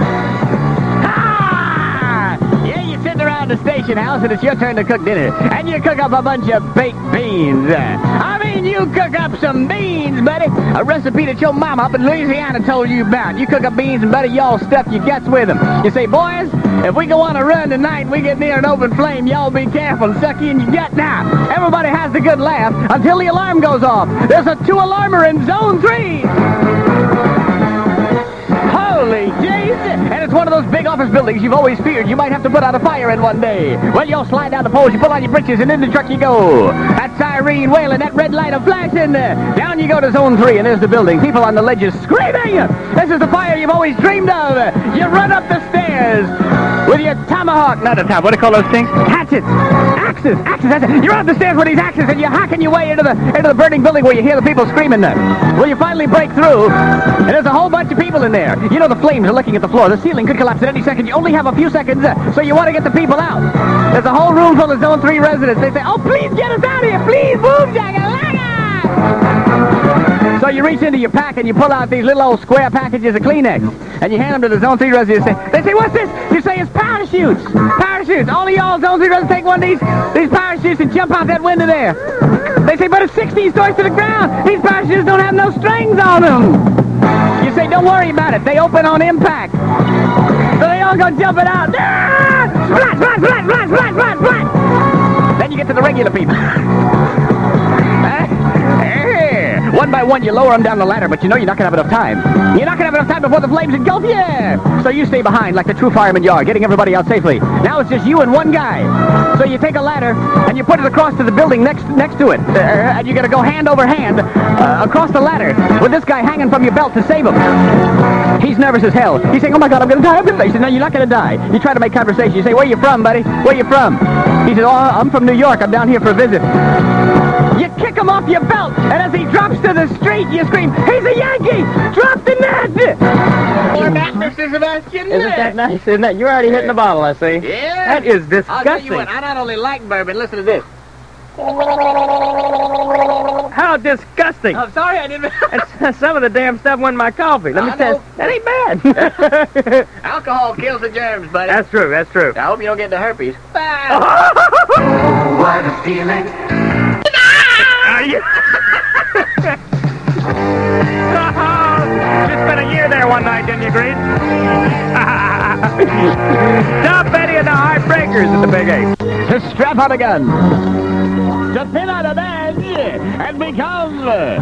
Ah! Yeah, you're sitting around the station house and it's your turn to cook dinner, and you cook up a bunch of baked beans. Uh, I mean, you cook up some beans, buddy. A recipe that your mama up in Louisiana told you about. You cook up beans and, buddy, y'all stuff your guts with them. You say, boys, if we go on a run tonight and we get near an open flame, y'all be careful and suck in your gut now. Everybody has a good laugh until the alarm goes off. There's a two-alarmer in zone three. Ho! Holy jeez! And it's one of those big office buildings you've always feared you might have to put out a fire in one day. Well, you'll slide down the poles, you pull on your britches, and in the truck you go. That siren wailing, that red light a flashing. Down you go to Zone three, and there's the building. People on the ledges screaming. This is the fire you've always dreamed of. You run up the stairs with your tomahawk, not a top, what do you call those things? Hatchets, axes, axes, that's it. You run up the stairs with these axes, and you're hacking your way into the into the burning building where you hear the people screaming there. Well, you finally break through, and there's a whole bunch of people in there. You know the flames are licking at the floor. The ceiling could collapse at any second. You only have a few seconds, uh, so you want to get the people out. There's a whole room full of Zone three residents. They say, oh, please get us out of here. Please move, Jagalaga. So you reach into your pack and you pull out these little old square packages of Kleenex, and you hand them to the Zone three residents. Say, they say, what's this? You say, it's parachutes. Parachutes. All of y'all Zone three residents take one of these, these parachutes and jump out that window there. They say, but it's sixteen stories to the ground. These parachutes don't have no strings on them. You say, don't worry about it. They open on impact. So they all go jumping out. Ah! Splat, splat, splat, splat, splat, splat, splat. Then you get to the regular people. One by one, you lower them down the ladder, but you know you're not going to have enough time. You're not going to have enough time before the flames engulf you. So you stay behind like the true fireman you are, getting everybody out safely. Now it's just you and one guy. So you take a ladder, and you put it across to the building next next to it. Uh, and you're going to go hand over hand uh, across the ladder with this guy hanging from your belt to save him. He's nervous as hell. He's saying, oh, my God, I'm going to die. I'm going to die. He says, no, you're not going to die. You try to make conversation. You say, where you from, buddy? Where you from? He says, oh, I'm from New York. I'm down here for a visit. You kick him off your belt, and as he drops to the street, you scream, he's a Yankee! Drop the net! Or that, Mister Sebastian? Isn't that nice, isn't it? You're already hitting the bottle, I see. Yeah. That is disgusting. I'll tell you what, I not only like bourbon, listen to this. How disgusting. I'm sorry I didn't... And some of the damn stuff went in my coffee. Let me I tell you, know. that ain't bad. Alcohol kills the germs, buddy. That's true, that's true. I hope you don't get the herpes. What a feeling. Are you... Just spent a year there one night, didn't you, Green? Tom Petty and the Heartbreakers at the Big Eight. To strap on a gun, to pin on a badge, and become a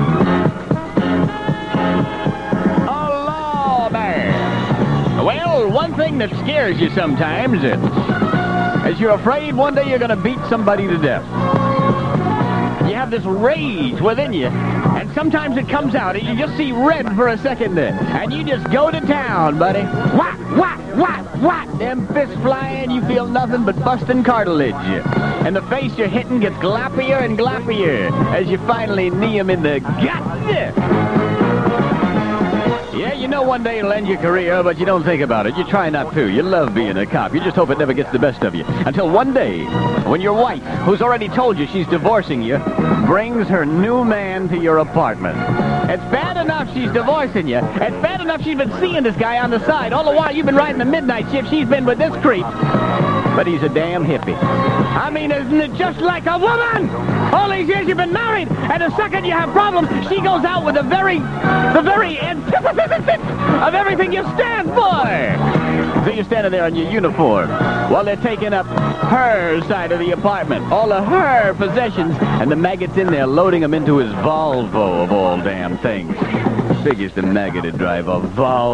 lawman. Well, one thing that scares you sometimes is you're afraid one day you're going to beat somebody to death. You have this rage within you, and sometimes it comes out, and you just see red for a second, and you just go to town, buddy. Whack, whack, whack, whack. Them fists flying, you feel nothing but busting cartilage. And the face you're hitting gets gloppier and gloppier as you finally knee him in the gut. Yeah, you know one day it'll end your career, but you don't think about it. You try not to. You love being a cop. You just hope it never gets the best of you. Until one day, when your wife, who's already told you she's divorcing you, brings her new man to your apartment. It's bad enough she's divorcing you. It's bad enough she's been seeing this guy on the side. All the while you've been riding the midnight shift, she's been with this creep. But he's a damn hippie. I mean, isn't it just like a woman? All these years you've been married, and the second you have problems, she goes out with the very, the very antithesis of everything you stand for. So you're standing there in your uniform while they're taking up her side of the apartment, all of her possessions, and the maggot's in there loading them into his Volvo of all damn things. Biggest the maggot to drive a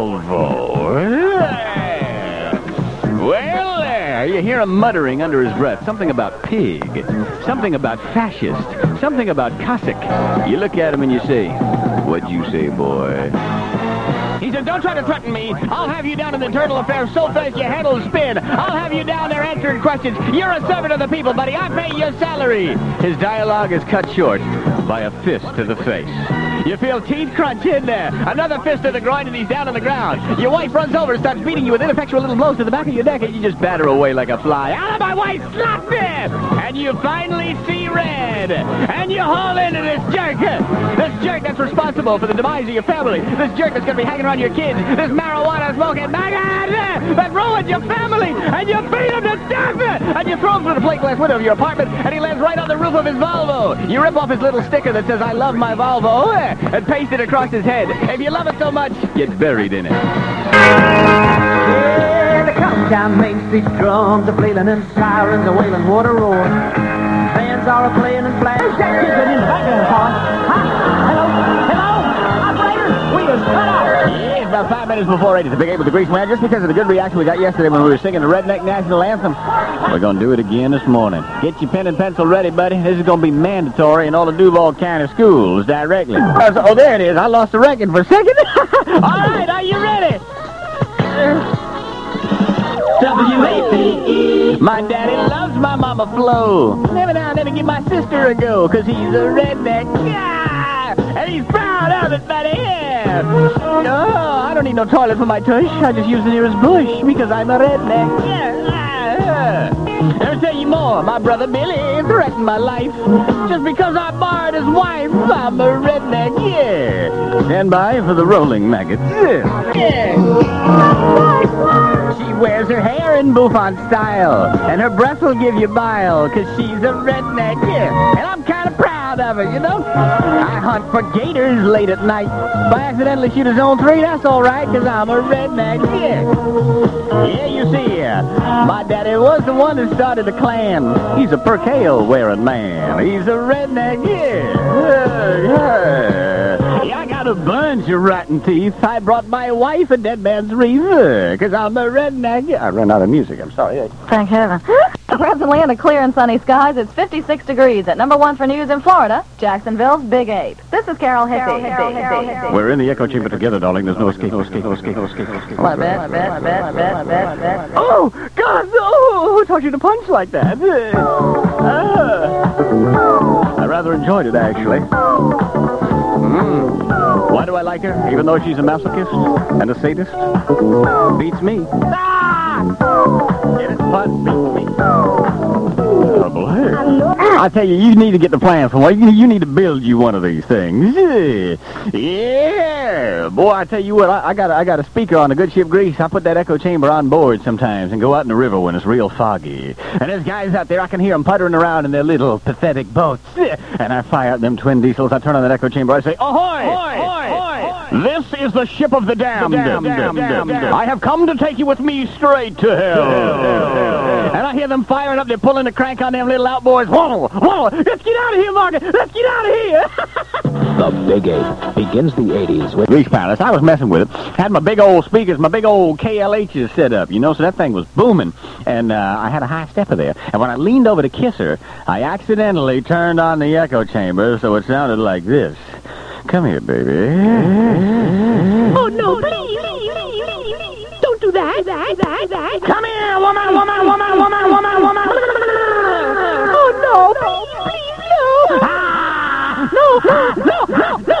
Volvo. Well, there, you hear him muttering under his breath. Something about pig, something about fascist, something about Cossack. You look at him and you say, what'd you say, boy? He said, don't try to threaten me. I'll have you down in the internal affairs so fast your head will spin. I'll have you down there answering questions. You're a servant of the people, buddy. I pay your salary. His dialogue is cut short by a fist to the face. You feel teeth crunch in there. Another fist to the groin, and he's down on the ground. Your wife runs over and starts beating you with ineffectual little blows to the back of your neck, and you just batter away like a fly. Out of my wife's slap there! And you finally see red. And you haul into this jerk. This jerk that's responsible for the demise of your family. This jerk that's going to be hanging around your kids. This marijuana-smoking maggot that ruined your family. And you beat him to death. And you throw him through the plate glass window of your apartment, and he lands right on the roof of his Volvo. You rip off his little sticker that says, I love my Volvo, and paste it across his head. If you love it so much, get buried in it. Yeah, they come down Main Street, drums are flailing and sirens are wailing, water roar. Bands are playing and flashing. That kid's in the back of the car. Hi, hello, hello, operator, we was cut off. Yeah, it's about five Five minutes before eight, it's the Big Eight with the Grease Man. Just because of the good reaction we got yesterday when we were singing the Redneck National Anthem, we're going to do it again this morning. Get your pen and pencil ready, buddy. This is going to be mandatory in all the Duval County schools directly. Oh, there it is. I lost the record for a second. All right, are you ready? W A P E. My daddy loves my mama Flo. Every now and then I give my sister a go, because he's a redneck. Yeah! And he's proud of it, buddy. Yeah. Oh, I don't need no toilet for my tush. I just use the nearest bush, because I'm a redneck. Yeah. Let me tell you more. My brother Billy threatened my life. Just because I borrowed his wife, I'm a redneck. Yeah. Stand by for the rolling maggots. Yeah. Yeah. She wears her hair in bouffant style, and her breath will give you bile, because she's a redneck, yeah. And I'm kind of proud of it, you know. I hunt for gators late at night. If I accidentally shoot a zone three, that's all right, because I'm a redneck, yeah. Yeah, you see, uh, my daddy was the one that started the Klan. He's a percale-wearing man. He's a redneck, yeah. Uh, yeah. Yeah, I got a bunch of rotten teeth. I brought my wife a dead man's wreath, because I'm a redneck. I ran out of music. I'm sorry. Thank heaven. Presently in the clear and sunny skies, it's fifty-six degrees. At number one for news in Florida, Jacksonville's Big Eight. This is Carol Hippie. We're in the echo chamber together, darling. There's no escape, no escape, no escape, no escape, no escape. I bet, I bet, I bet, I bet, I bet, I bet. Oh, God, oh, who taught you to punch like that? Uh, I rather enjoyed it, actually. Mm. Why do I like her? Even though she's a masochist and a sadist? Beats me. Ah! Get it? Fun beats me. Terrible hair. I tell you, you need to get the plan for one. You, you need to build you one of these things. Yeah. Boy, I tell you what, I, I got a, I got a speaker on the good ship Grease. I put that echo chamber on board sometimes and go out in the river when it's real foggy. And there's guys out there, I can hear them puttering around in their little pathetic boats. And I fire out them twin diesels. I turn on that echo chamber. I say, ahoy! Ahoy! Ahoy! This is the ship of the damned. The damned, damned, damned, damned. I have come to take you with me straight to hell. hell. And I hear them firing up. They're pulling the crank on them little outboards. Whoa! Whoa! Let's get out of here, Margaret! Let's get out of here! The Big Eight begins the eighties with Grease Palace. I was messing with it. Had my big old speakers, my big old K L H's set up, you know, so that thing was booming. And uh, I had a high stepper there. And when I leaned over to kiss her, I accidentally turned on the echo chamber, so it sounded like this. Come here, baby. Oh, no, please. Don't do that. that, that, that. Come here, woman, woman, woman, woman, woman, woman. Oh, no, please, please, no. Ah! No, no, no, no, no.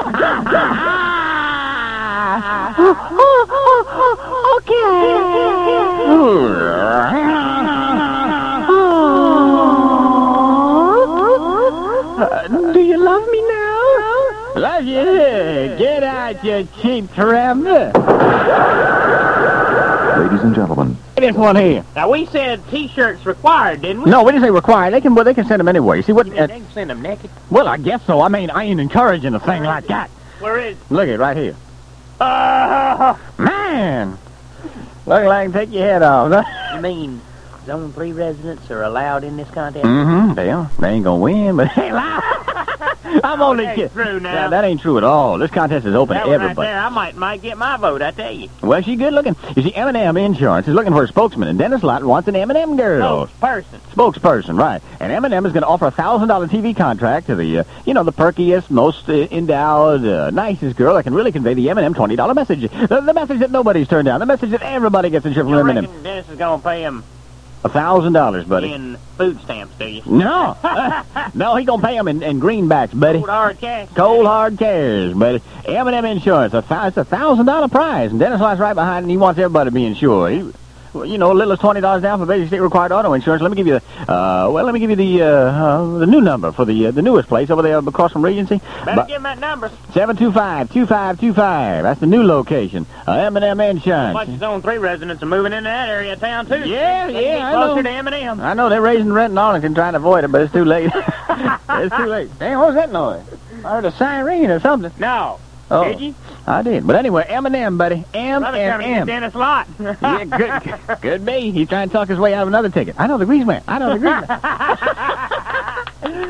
Ah! Oh, oh, oh, okay. Uh, do you love me now? Love you? Get out, you cheap tramp. Ladies and gentlemen. This one here. Now, we said T-shirts required, didn't we? No, we didn't say required. They can, well, they can send them anyway. You see what? You mean Uh, they can send them naked? well, I guess so. I mean, I ain't encouraging a thing like that. Where is? Look at it right here. Uh, Man, look like I can take your head off. Huh? you mean Zone three residents are allowed in this contest? Mm-hmm. Well, they ain't gonna win, but hey, lie. I'm only That ain't kidding. true now. Yeah, that ain't true at all. This contest is open That to one right everybody. there, I might might get my vote, I tell you. Well, she's good looking. You see, M and M Insurance is looking for a spokesman, and Dennis Lott wants an M and M girl. Spokesperson. Spokesperson, right. And M and M is going to offer a one thousand dollars T V contract to the, uh, you know, the perkiest, most uh, endowed, uh, nicest girl that can really convey the M and M twenty dollar message. The, the message that nobody's turned down. The message that everybody gets insured from You M and M. reckon Dennis is going to pay him one thousand dollars, buddy. in food stamps, do you? No. No, he going to pay him in, in greenbacks, buddy. Cold hard cash. Cold hard cash, buddy. M and M Insurance, a th- it's a one thousand dollars prize. And Dennis Lott's right behind, and he wants everybody to be insured. He, well, you know, a little as twenty dollars down for basic state required auto insurance. Let me give you the, uh, well, let me give you the, uh, uh the new number for the, uh, the newest place over there across from Regency. Better give him that number. seven two five, two five two five. That's the new location. Uh, M and M Insurance. Much Zone three residents are moving into that area of town, too. Yeah, They yeah, get I closer know. to M and M. I know they're raising rent in Arlington trying to avoid it, but it's too late. It's too late. Damn, what was that noise? I heard a siren or something. No. Oh, Did you? I did. But anyway, M and M, buddy. M Brother trying and to get M. Dennis Lott. Yeah, good, could be. He's trying to talk his way out of another ticket. I know the grease man. I know the grease man.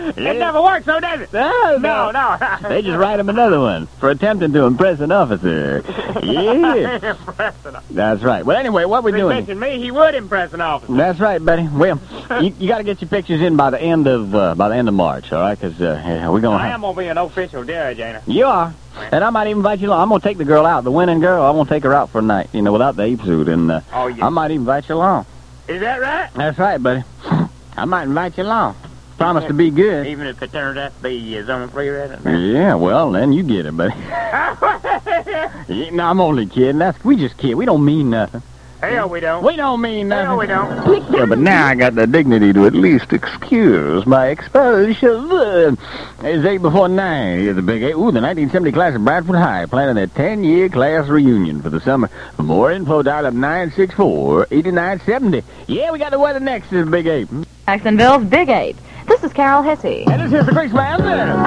Yeah. It never works, so does it? No, No, no. They just write him another one for attempting to impress an officer. Yeah. Impressing him. That's right. Well, anyway, what we If he doing? mentioned me, he would impress an officer. That's right, buddy. Well, you, you got to get your pictures in by the end of uh, by the end of March, all right? Because uh, yeah, we're gonna. I Have... am going to be an official dairy Jana. You are, and I might even invite you along. I'm gonna take the girl out, the winning girl. I'm gonna take her out for a night, you know, without the ape suit, and uh, Oh, yeah. I might even invite you along. Is that right? That's right, buddy. I might invite you along. Promise to be good. Even if it turns out to be uh, zone free rated? Yeah, well, then you get it, buddy. Yeah, no, I'm only kidding. That's we just kid. We don't mean nothing. Hell, we don't. We don't mean nothing. Hell, we don't. Yeah, but now I got the dignity to at least excuse my expulsion. It's eight before nine. Here's the big eight. Ooh, the nineteen seventy class of Bradford High planning their ten-year class reunion for the summer. For more info, dial up nine six four, eight nine seven zero. Yeah, we got the weather next to the big eight. Jacksonville's Big Eight. This is Carol Hissey. And this is the Grease Man.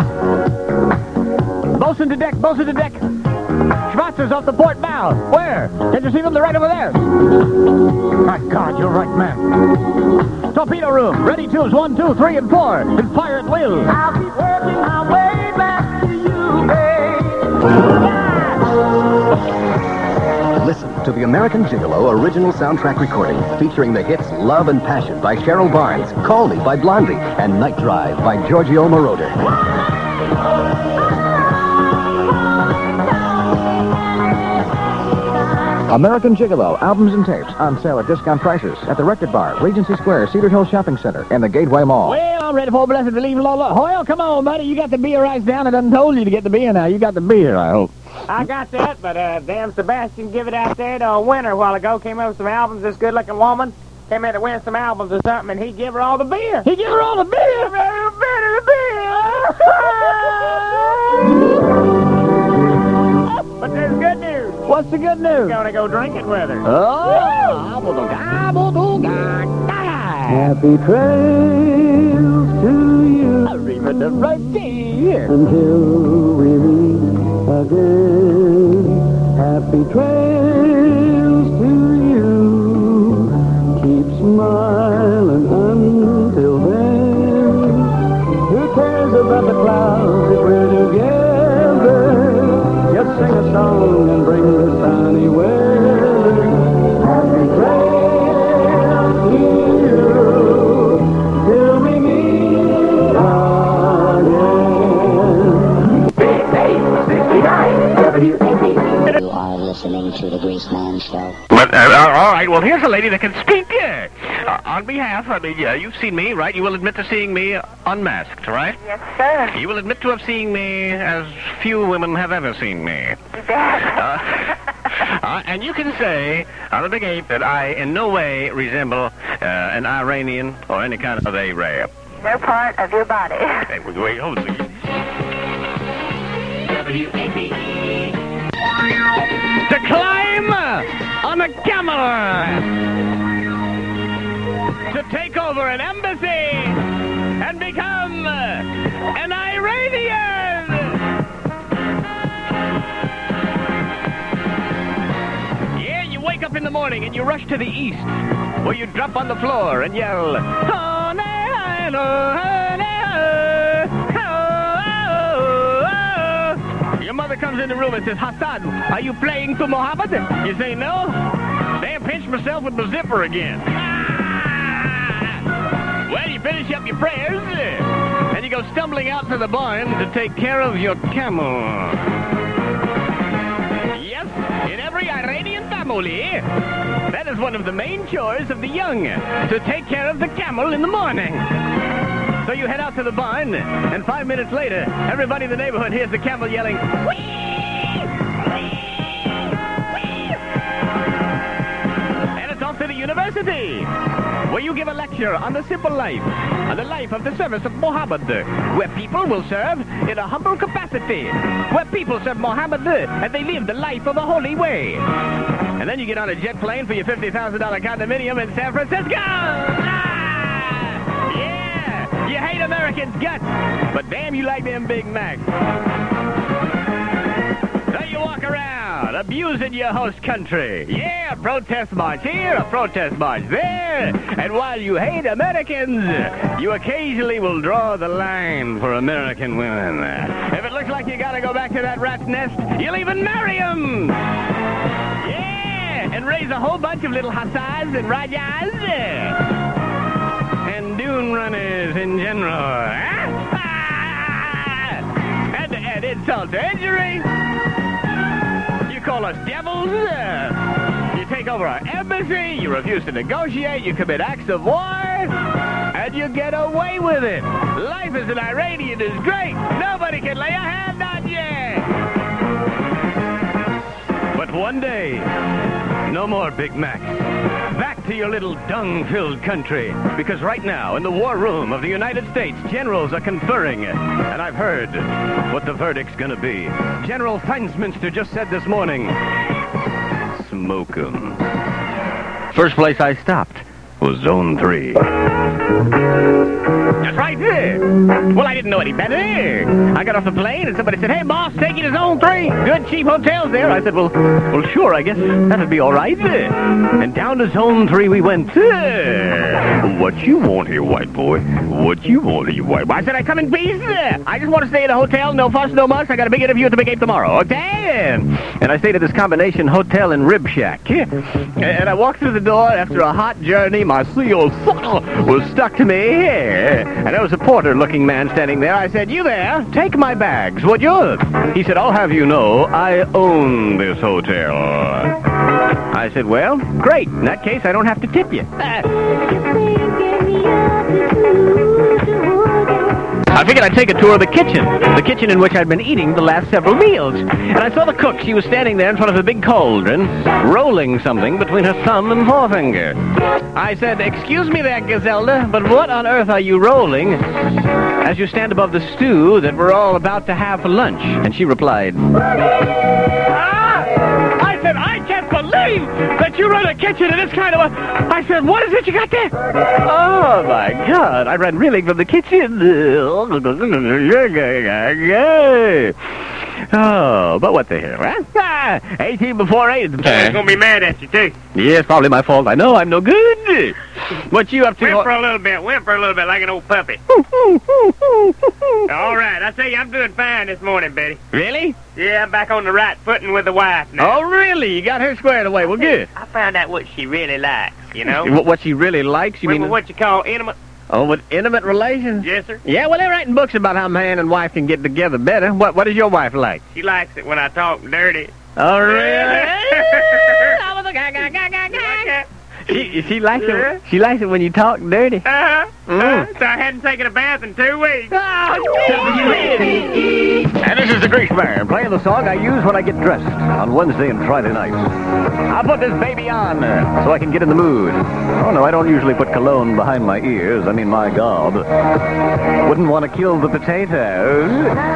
Bosun to deck, bosun to deck. Schwarzer's off the port bow. Where? Can you see them? They're right over there. My God, you're right, man. Torpedo room. Ready tubes one, two, three, and four. And fire at will. I'll be working my way back to you, babe. Listen to the American Gigolo original soundtrack recording featuring the hits Love and Passion by Cheryl Barnes, Call Me by Blondie, and Night Drive by Giorgio Moroder. American Gigolo, albums and tapes on sale at discount prices at the Record Bar, Regency Square, Cedar Hill Shopping Center, and the Gateway Mall. Well, I'm ready for Blessed to leave Lola. Hoyle, come on, buddy. You got the beer right down. I done told you to get the beer now. You got the beer, I hope. I got that, but uh, damn Sebastian give it out there to a winner a while ago. Came up with some albums, this good-looking woman. Came in to win some albums or something, and he give her all the beer. He give her all the beer? Better, better beer. But there's good news. What's the good news? We're gonna go drinking with her. Oh, Happy trails to you. I remember right there. Until we meet again. Happy trails to you. Keep smiling until then. Who cares about the clouds if we're together? Just sing a song and bring the sunny weather. Happy trails to you till we meet again. Big eight sixty-nine W A P. You are listening to the Grease Man Show. But, uh, all right, well, here's a lady that can speak. Uh, on behalf, I mean, uh, you've seen me, right? You will admit to seeing me unmasked, right? Yes, sir. You will admit to have seen me as few women have ever seen me. Yes. Uh, uh, and you can say, on the Big Ape, that I in no way resemble uh, an Iranian or any kind of Arab. No part of your body. Hey, wait, wait, hold it. W A P. To climb on a camel. To take over an embassy and become an Iranian. Yeah, you wake up in the morning and you rush to the east, where you drop on the floor and yell, "Oh, no, no, Your mother comes in the room and says, "Hassan, are you playing to Mohammed?" You say, "No." Damn, pinch myself with the zipper again. Well, you finish up your prayers, and you go stumbling out to the barn to take care of your camel. Yes, in every Iranian family, that is one of the main chores of the young, to take care of the camel in the morning. So you head out to the barn, and five minutes later, everybody in the neighborhood hears the camel yelling, "Whee! And it's off to the university, where you give a lecture on the simple life, on the life of the service of Muhammad, where people will serve in a humble capacity, where people serve Muhammad and they live the life of a holy way. And then you get on a jet plane for your fifty thousand dollars condominium in San Francisco. Ah! Yeah, you hate Americans' guts, but damn, you like them Big Macs. So you walk around, a abusing your host country. Yeah, a protest march here, a protest march there. And while you hate Americans, you occasionally will draw the line for American women. If it looks like you gotta go back to that rat's nest, you'll even marry them. Yeah, and raise a whole bunch of little hussars and rajas. And dune runners in general. And to add insult to injury, you call us devils. You take over our embassy. You refuse to negotiate. You commit acts of war. And you get away with it. Life as an Iranian is great. Nobody can lay a hand on you. But one day, no more Big Macs. Back to your little dung-filled country. Because right now, in the war room of the United States, generals are conferring. And I've heard what the verdict's gonna be. General Feinsminster just said this morning, smoke 'em. First place I stopped was Zone three. That's right there. Well, I didn't know any better. I got off the plane and somebody said, "Hey, boss, take you to Zone three. Good cheap hotels there." I said, well, well, sure, I guess that'd be all right. And down to Zone three we went. What you want here, white boy? What you want here, white boy? I said, I come in peace. I just want to stay in a hotel, no fuss, no muss. I got a big interview at the Big Ape tomorrow, okay? And I stayed at this combination hotel and rib shack. And I walked through the door after a hot journey. My seal was stuck to me. And there was a porter-looking man standing there. I said, "You there? Take my bags, would you?" He said, "I'll have you know, I own this hotel." I said, "Well, great. In that case, I don't have to tip you." I figured I'd take a tour of the kitchen, the kitchen in which I'd been eating the last several meals. And I saw the cook. She was standing there in front of a big cauldron, rolling something between her thumb and forefinger. I said, "Excuse me there, Gazelda, but what on earth are you rolling as you stand above the stew that we're all about to have for lunch?" And she replied, "Ah!" I said, "I can't believe that you run a kitchen in this kind of a..." I said, "What is it you got there?" Oh, my God. I ran reeling from the kitchen. Oh, but what the hell, huh? Ah, eighteen before eight. He's gonna be mad at you, too. Yeah, it's probably my fault. I know I'm no good. What you up to? Whimper a little bit, whimper a little bit like an old puppy. All right, I tell you, I'm doing fine this morning, Betty. Really? Yeah, I'm back on the right footing with the wife now. Oh, really? You got her squared away. Well, good. I found out what she really likes, you know? What, what she really likes? You well, mean what you call intimate? Oh, with intimate relations? Yes, sir. Yeah, well, they're writing books about how man and wife can get together better. What What does your wife like? She likes it when I talk dirty. Oh, really? She, she likes yeah. it. She likes it when you talk dirty. Uh-huh. Mm. Uh, so I hadn't taken a bath in two weeks. Oh, and this is the Grease Man playing the song I use when I get dressed on Wednesday and Friday nights. I'll put this baby on uh, so I can get in the mood. Oh, no, I don't usually put cologne behind my ears. I mean, my God. Wouldn't want to kill the potatoes.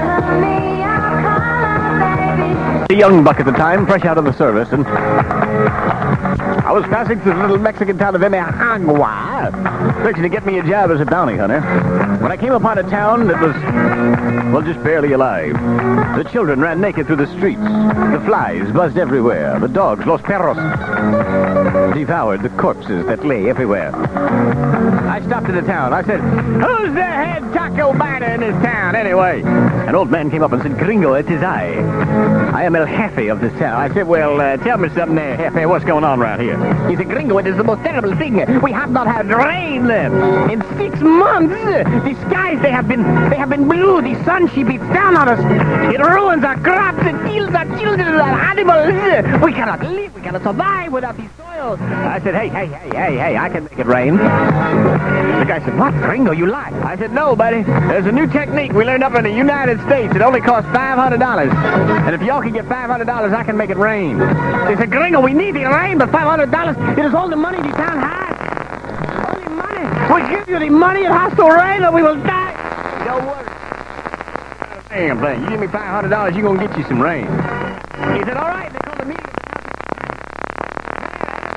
A young buck at the time, fresh out of the service, and I was passing through the little Mexican town of Emejangua, fixing to get me a job as a bounty hunter, when I came upon a town that was, well, just barely alive. The children ran naked through the streets. The flies buzzed everywhere. The dogs, los perros, devoured the corpses that lay everywhere. I stopped in the town. I said, "Who's the head taco biter in this town, anyway?" An old man came up and said, "Gringo, it is I. I am El Jefe of this town." I said, "Well, uh, tell me something there, Jefe. What's going on around here?" He said, "Gringo, it is the most terrible thing. We have not had rain in six months. The skies, they have been they have been blue. The sun, she beats down on us. It ruins our crops. It kills our children and our animals. We cannot live. We cannot survive without the soil." I said, "Hey, hey, hey, hey, hey, I can make it rain." The guy said, "What, Gringo, you lie." I said, "No, buddy. There's a new technique we learned up in the United States. It only costs five hundred dollars. And if y'all can get five hundred dollars, I can make it rain." They said, "Gringo, we need the rain, but five hundred dollars, it is all the money the town has. Only money. We give you the money, it has to rain or we will die." Don't worry. Damn thing. You give me five hundred dollars, you're going to get you some rain. He said, "All right." They called the meeting.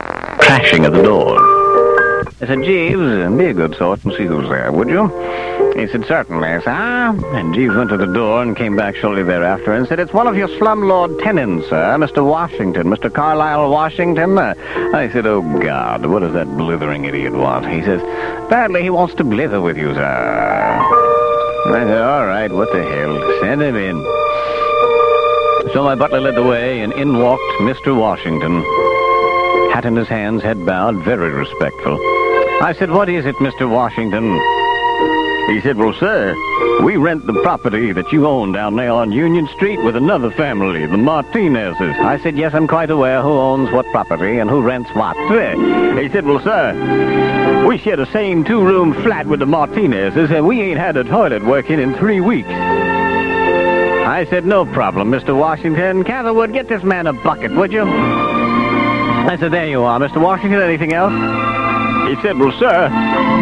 Crashing at the door. I said, "Jeeves, be a good sort and see who's there, would you?" He said, certainly, sir. And Jeeves went to the door and came back shortly thereafter and said, it's one of your slumlord tenants, sir, Mister Washington, Mister Carlisle Washington. Uh, I said, oh, God, what does that blithering idiot want? He says, apparently he wants to blither with you, sir. I said, all right, what the hell? Send him in. So my butler led the way, and in walked Mister Washington. Hat in his hands, head bowed, very respectful. I said, what is it, Mister Washington? He said, well, sir, we rent the property that you own down there on Union Street with another family, the Martinezes. I said, yes, I'm quite aware who owns what property and who rents what. He said, well, sir, we share the same two-room flat with the Martinezes, and we ain't had a toilet working in three weeks. I said, no problem, Mister Washington. Catherwood, get this man a bucket, would you? I said, there you are, Mister Washington. Anything else? He said, well, sir,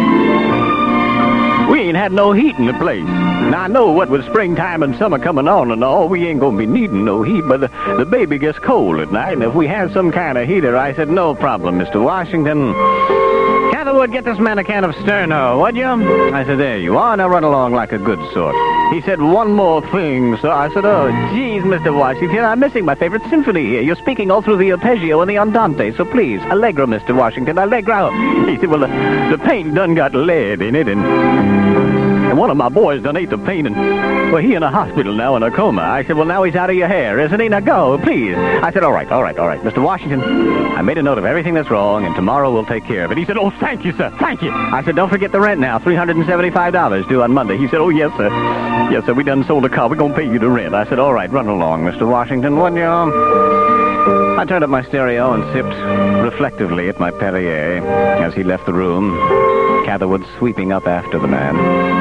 we ain't had no heat in the place. Now, I know what with springtime and summer coming on and all, we ain't gonna be needing no heat, but the, the baby gets cold at night, and if we had some kind of heater, I said, no problem, Mister Washington. Catherwood, get this man a can of Sterno, would you? I said, there you are. Now run along like a good sort. He said, one more thing, sir. I said, oh, geez, Mister Washington, I'm missing my favorite symphony here. You're speaking all through the arpeggio and the andante, so please, allegro, Mister Washington, allegro. He said, well, the, the paint done got lead in it, and, and one of my boys done ate the paint, and, well, he in a hospital now in a coma. I said, well, now he's out of your hair, isn't he? Now go, please. I said, all right, all right, all right, Mister Washington, I made a note of everything that's wrong, and tomorrow we'll take care of it. He said, oh, thank you, sir, thank you. I said, don't forget the rent now, three hundred seventy-five dollars due on Monday. He said, oh, yes, sir. Yes, sir, we done sold a car. We're going to pay you the rent. I said, all right, run along, Mister Washington, wouldn't you? I turned up my stereo and sipped reflectively at my Perrier as he left the room, Catherwood sweeping up after the man.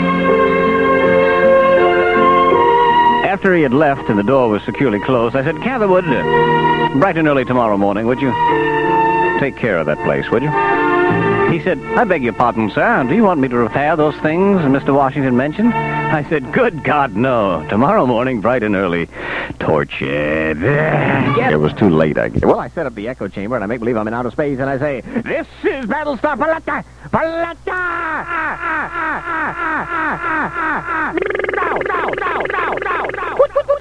After he had left and the door was securely closed, I said, Catherwood, uh, bright and early tomorrow morning, would you take care of that place, would you? He said, I beg your pardon, sir. Do you want me to repair those things Mister Washington mentioned? I said, good God, no. Tomorrow morning, bright and early. Tortured. It was too late, I guess. Well, I set up the echo chamber, and I make believe I'm in outer space, and I say, this is Battlestar Paletta! Paletta! Now, now, now, now, now, now!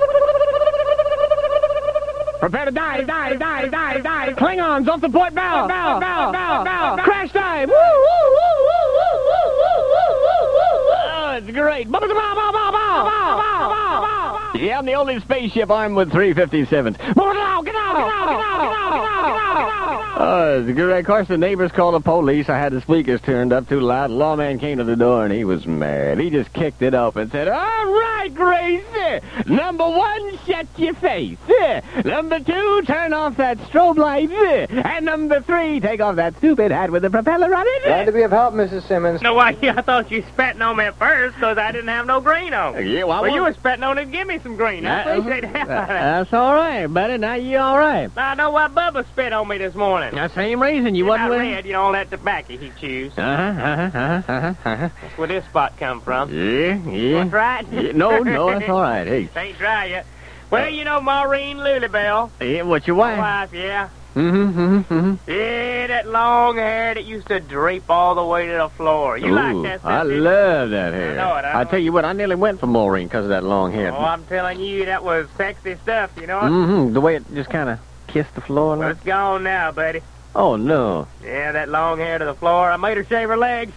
Prepare to dive, dive, dive, dive, dive! Klingons off the port bow! Bow, bow, bow, bow! Crash dive! Woo, woo, woo, woo, woo, woo, woo, woo! Oh, it's great! Bow, bow, bow, bow, bow, bow, bow, bow, bow! Yeah, I'm the only spaceship armed with three fifty-sevens. Get out, get out, get out, get out, get out, get out! Oh, it's great. Of course, the neighbors called the police. I had the speakers turned up too loud. The lawman came to the door, and he was mad. He just kicked it up and said, all right, Grace. Number one, shut your face. Number two, turn off that strobe light. And number three, take off that stupid hat with the propeller on it. Glad to be of help, Missus Simmons. No, why, I thought you spitting on me at first because I didn't have no green on. Yeah, well, well you were spitting on it. Give me some green. I uh, appreciate that. Uh, that's all right, buddy. Now you all right. Now, I know why Bubba spit on me this morning. The same reason you wasn't with him. Red, you know, all that tobacco he chews. Uh-huh, uh-huh, uh-huh, uh-huh. That's where this spot come from. Yeah, yeah. That's right. Yeah, no, no, that's all right. Hey. It ain't dry yet. Well, you know Maureen Lulybell. Yeah, what's your wife? My wife, yeah. Mm-hmm, mm-hmm, mm-hmm. Yeah, that long hair that used to drape all the way to the floor. You Ooh, like that stuff, I didn't love that hair. I know it. I, know I tell you what, I nearly went for Maureen because of that long hair. Oh, I'm telling you, that was sexy stuff, you know? Mm-hmm, the way it just kind of kissed the floor. Well, like. it's gone now, buddy. Oh, no. Yeah, that long hair to the floor. I made her shave her legs.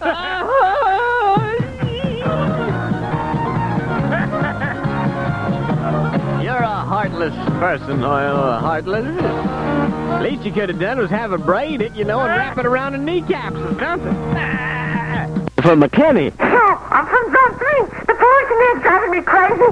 You're a heartless person, Hoyle. Heartless. Least you could have done was have a braid it, you know, and wrap it around the kneecaps or something. For McKinney. No, I'm from Zone three. The police in there's driving me crazy.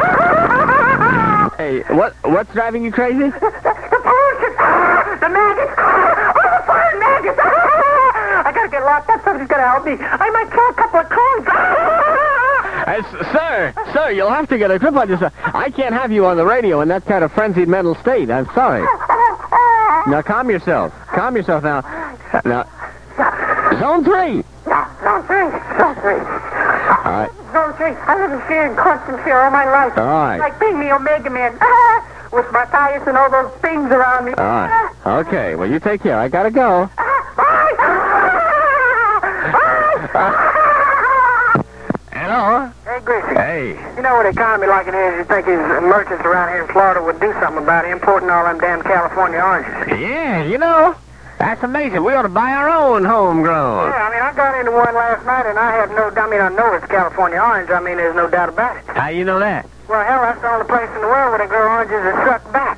Hey, what? What's driving you crazy? The, the police, the maggots, oh, the foreign maggots. I gotta get locked up. Somebody's gotta help me. I might kill a couple of coons. Uh, sir, sir, you'll have to get a grip on yourself. I can't have you on the radio in that kind of frenzied mental state. I'm sorry. Now, calm yourself. Calm yourself now. Now, Zone three. Yeah, Zone three. Zone three. All right. Zone three. I live in fear and constant fear all my life. All right. Like being the Omega Man. With Matthias and all those things around me. All right. Okay, well, you take care. I gotta go. Hello? Hey, Greasy. Hey. You know, with the economy like it is, you think these merchants around here in Florida would do something about importing all them damn California oranges. Yeah, you know, that's amazing. We ought to buy our own homegrown. Yeah, I mean, I got into one last night, and I have no, I mean, I know it's California orange. I mean, there's no doubt about it. How you know that? Well, hell, that's the only place in the world where they grow oranges that suck back.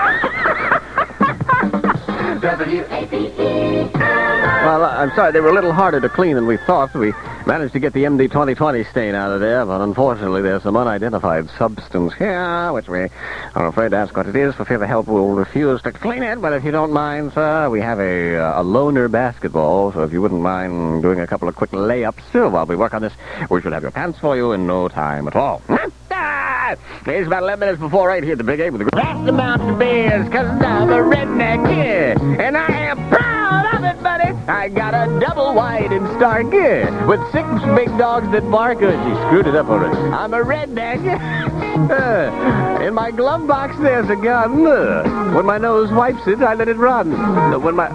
W A B C. Well, I'm sorry, they were a little harder to clean than we thought. We managed to get the M D twenty twenty stain out of there, but unfortunately there's some unidentified substance here, which we are afraid to ask what it is. For fear the help will refuse to clean it, but if you don't mind, sir, we have a, uh, a loaner basketball, so if you wouldn't mind doing a couple of quick layups uh, while we work on this, we should have your pants for you in no time at all. It's about eleven minutes before eight here at the Big Eight with the Grass the Mountain Bears, cause I'm a redneck kid, and I am proud of it, buddy. I got a double wide and star gear with six big dogs that bark. Oh, she screwed it up already. I'm a redneck. uh, in my glove box there's a gun. Uh, when my nose wipes it, I let it run. Uh, when my...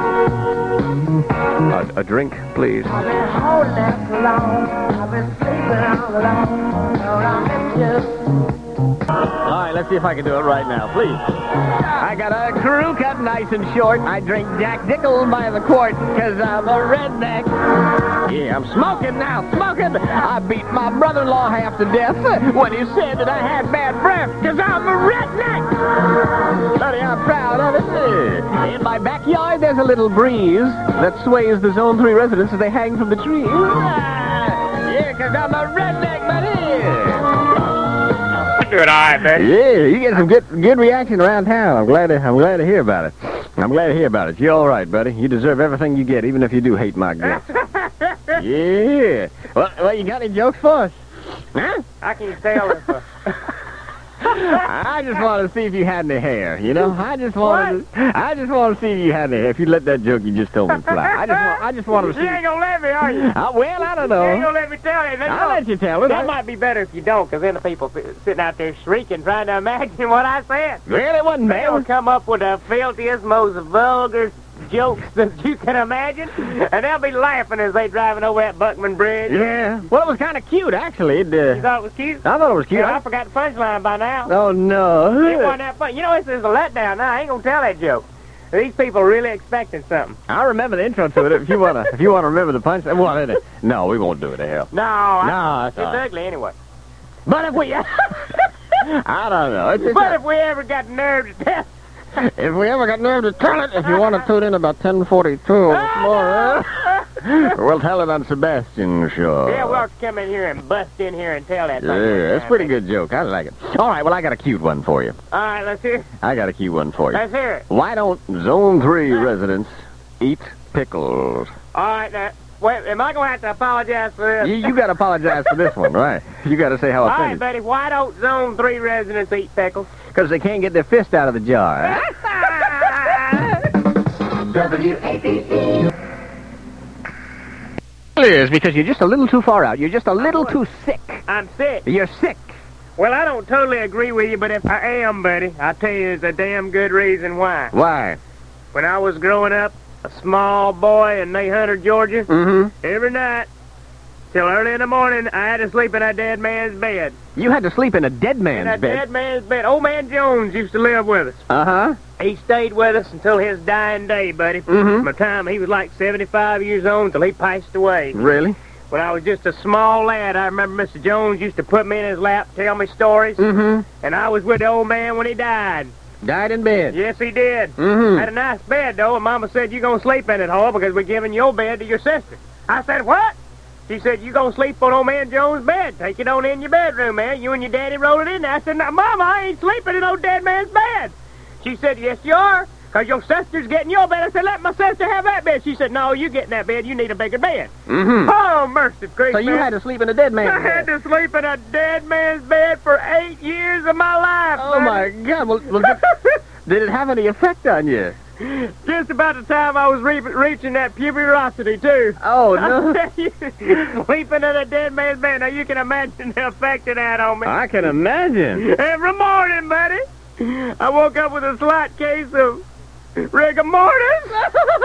Uh, a drink, please. I've been holding that so long. I've been sleeping all alone. Lord, I miss you. All right, let's see if I can do it right now, please. I got a crew cut nice and short. I drink Jack Dickel by the quart, cause I'm a redneck. Yeah, I'm smoking now, smoking. I beat my brother-in-law half to death when he said that I had bad breath, cause I'm a redneck. Buddy, I'm proud of it. In my backyard, there's a little breeze that sways the Zone three residents as they hang from the trees. Yeah, cause I'm a redneck, buddy. Do it all right, buddy. Yeah, you get some good good reaction around town. I'm glad to I'm glad to hear about it. I'm glad to hear about it. You're all right, buddy. You deserve everything you get, even if you do hate my guts. Yeah. Well, well, you got any jokes for us? Huh? I can tell if... Uh... I just wanted to see if you had any hair, you know? I just wanted to, I just wanted to see if you had any hair. If you let that joke you just told me fly. I just want, I just wanted to see. You ain't gonna let me, are you? Uh, well, I don't know. You ain't gonna let me tell you. I'll let you tell it. That might be better if you don't, because then the people sitting out there shrieking, trying to imagine what I said. Well, it wasn't bad. They'll come up with the filthiest, most vulgar jokes that you can imagine, and they'll be laughing as they driving over that Buckman Bridge. Yeah. Well, it was kind of cute, actually. It, uh, You thought it was cute? I thought it was cute. Yeah, I... I forgot the punchline by now. Oh, no. It wasn't that fun. You know, this is a letdown now. I ain't gonna tell that joke. These people are really expecting something. I remember the intro to it. If you wanna, if you wanna remember the punch, well, it, it, no, we won't do it. To hell. No, I, no, it's all right. ugly anyway. But if we, I don't know. It's, it's but a, if we ever got nerve to tell, if we ever got nerve to tell it, if you want to tune in about ten forty-two, more, we'll tell it on Sebastian's show. yeah, we'll come in here and bust in here and tell that. Yeah, it's a pretty good joke. I like it. All right, well, I got a cute one for you. All right, let's hear. I got a cute one for you. Let's hear it. Why don't Zone three residents eat pickles? All right, now, wait, am I going to have to apologize for this? You, you got to apologize for this one, right? You got to say how All right, offended. buddy, why don't Zone three residents eat pickles? Because they can't get their fist out of the jar. W A B C. It is because you're just a little too far out. You're just a little too sick. I'm sick. You're sick. Well, I don't totally agree with you, but if I am, buddy, I'll tell you there's a damn good reason why. Why? When I was growing up, a small boy in May Hunter, Georgia, Mm-hmm. every night, till early in the morning, I had to sleep in a dead man's bed. You had to sleep in a dead man's In a bed. dead man's bed. Old man Jones used to live with us. Uh-huh. He stayed with us until his dying day, buddy. Mhm. By the time he was like seventy-five years old until he passed away. Really? When I was just a small lad, I remember Mister Jones used to put me in his lap, tell me stories, Mm-hmm. and I was with the old man when he died. Died in bed. Yes, he did. Mhm. Had a nice bed, though, and Mama said, you're going to sleep in it, Hall, because we're giving your bed to your sister. I said, what? She said, you going to sleep on old man Jones' bed. Take it on in your bedroom, man. You and your daddy roll it in there. I said, now, Mama, I ain't sleeping in no dead man's bed. She said, yes, you are, because your sister's getting your bed. I said, let my sister have that bed. She said, no, you getting that bed. You need a bigger bed. Mm-hmm. Oh, mercy gracious. So you had to sleep in a dead man's I bed. had to sleep in a dead man's bed for eight years of my life. Oh, my God. Well, well, did, did it have any effect on you? Just about the time I was re- reaching that puberosity, too. Oh, no. I tell you, sleeping in a dead man's bed. Now, you can imagine the effect it had on me. I can imagine. Every morning, buddy, I woke up with a slight case of rigor mortis.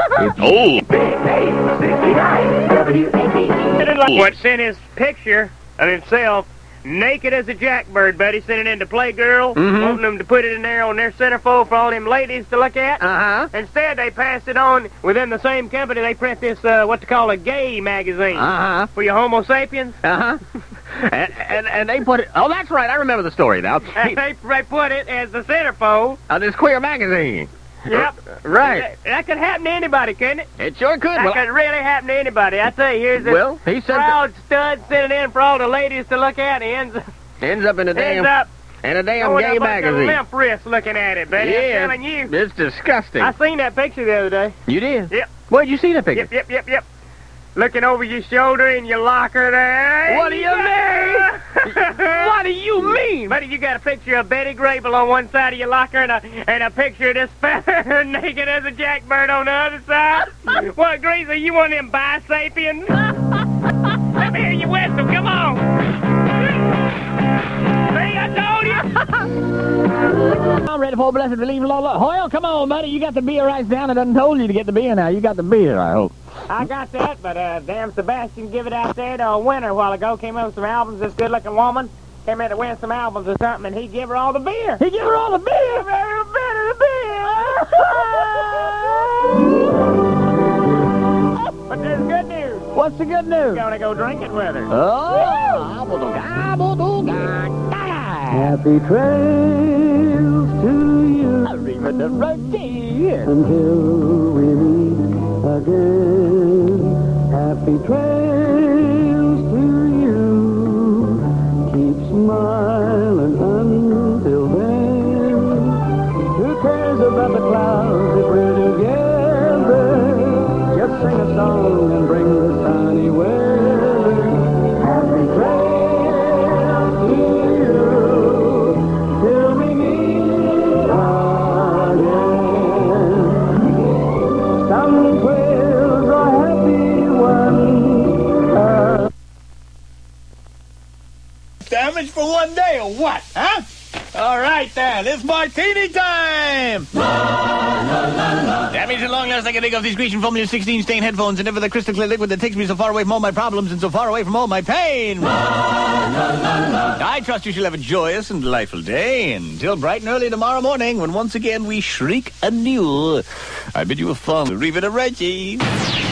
Oh. Big eight sixty-nine. W A B C. What's in his picture of himself, naked as a jackbird, buddy, sending in to Playgirl, Mhm. wanting them to put it in there on their centerfold for all them ladies to look at. Uh-huh. Instead, they passed it on within the same company. They print this, uh, what they call a gay magazine. Uh-huh. For your Homo sapiens. Uh-huh. and, and and they put it... Oh, that's right. I remember the story now. And they, they put it as the centerfold. On this queer magazine. Yep. Right. That, that could happen to anybody, couldn't it? It sure could. That Well, could really happen to anybody. I tell you, here's this Well, he said proud stud sitting in for all the ladies to look at. He ends, ends up in a damn... ends up in a damn going gay up like a magazine. limp wrist looking at it, buddy. Yeah, I'm telling you. it's disgusting. I seen that picture the other day. You did? Yep. Where'd you see the picture? Yep, yep, yep, yep. Looking over your shoulder in your locker there. What do you mean? What do you mean? Buddy, you got a picture of Betty Grable on one side of your locker and a and a picture of this fella naked as a jackbird on the other side. What, Greaser, you one of them bisapiens? Let me hear you whistle. Come on. See, I told you. I'm ready for blessed relief. Hoyle, come on, buddy. You got the beer right down. It doesn't told you to get the beer now. You got the beer, I hope. I got that, but uh, damn Sebastian give it out there to a winner a while ago. Came up with some albums. This good-looking woman came in to win some albums or something, and he give her all the beer. He give her all the beer? Every bit of the beer. But there's good news. What's the good news? He's gonna go drinking with her. Oh, Happy trails to you until we meet again. Happy trails to you. Keep smiling until then. Who cares about the clouds if we're together? Just sing a song and bring the sunny weather. Happy trails to you till we meet again. Some trails are happy ones. Uh, Damage for one day or what, huh? All right, then. It's martini time! Damage at long last I can think of these Grecian Formula sixteen stain headphones and ever the crystal clear liquid that takes me so far away from all my problems and so far away from all my pain. I trust you shall have a joyous and delightful day until bright and early tomorrow morning when once again we shriek anew. I bid you a fond arrivederci.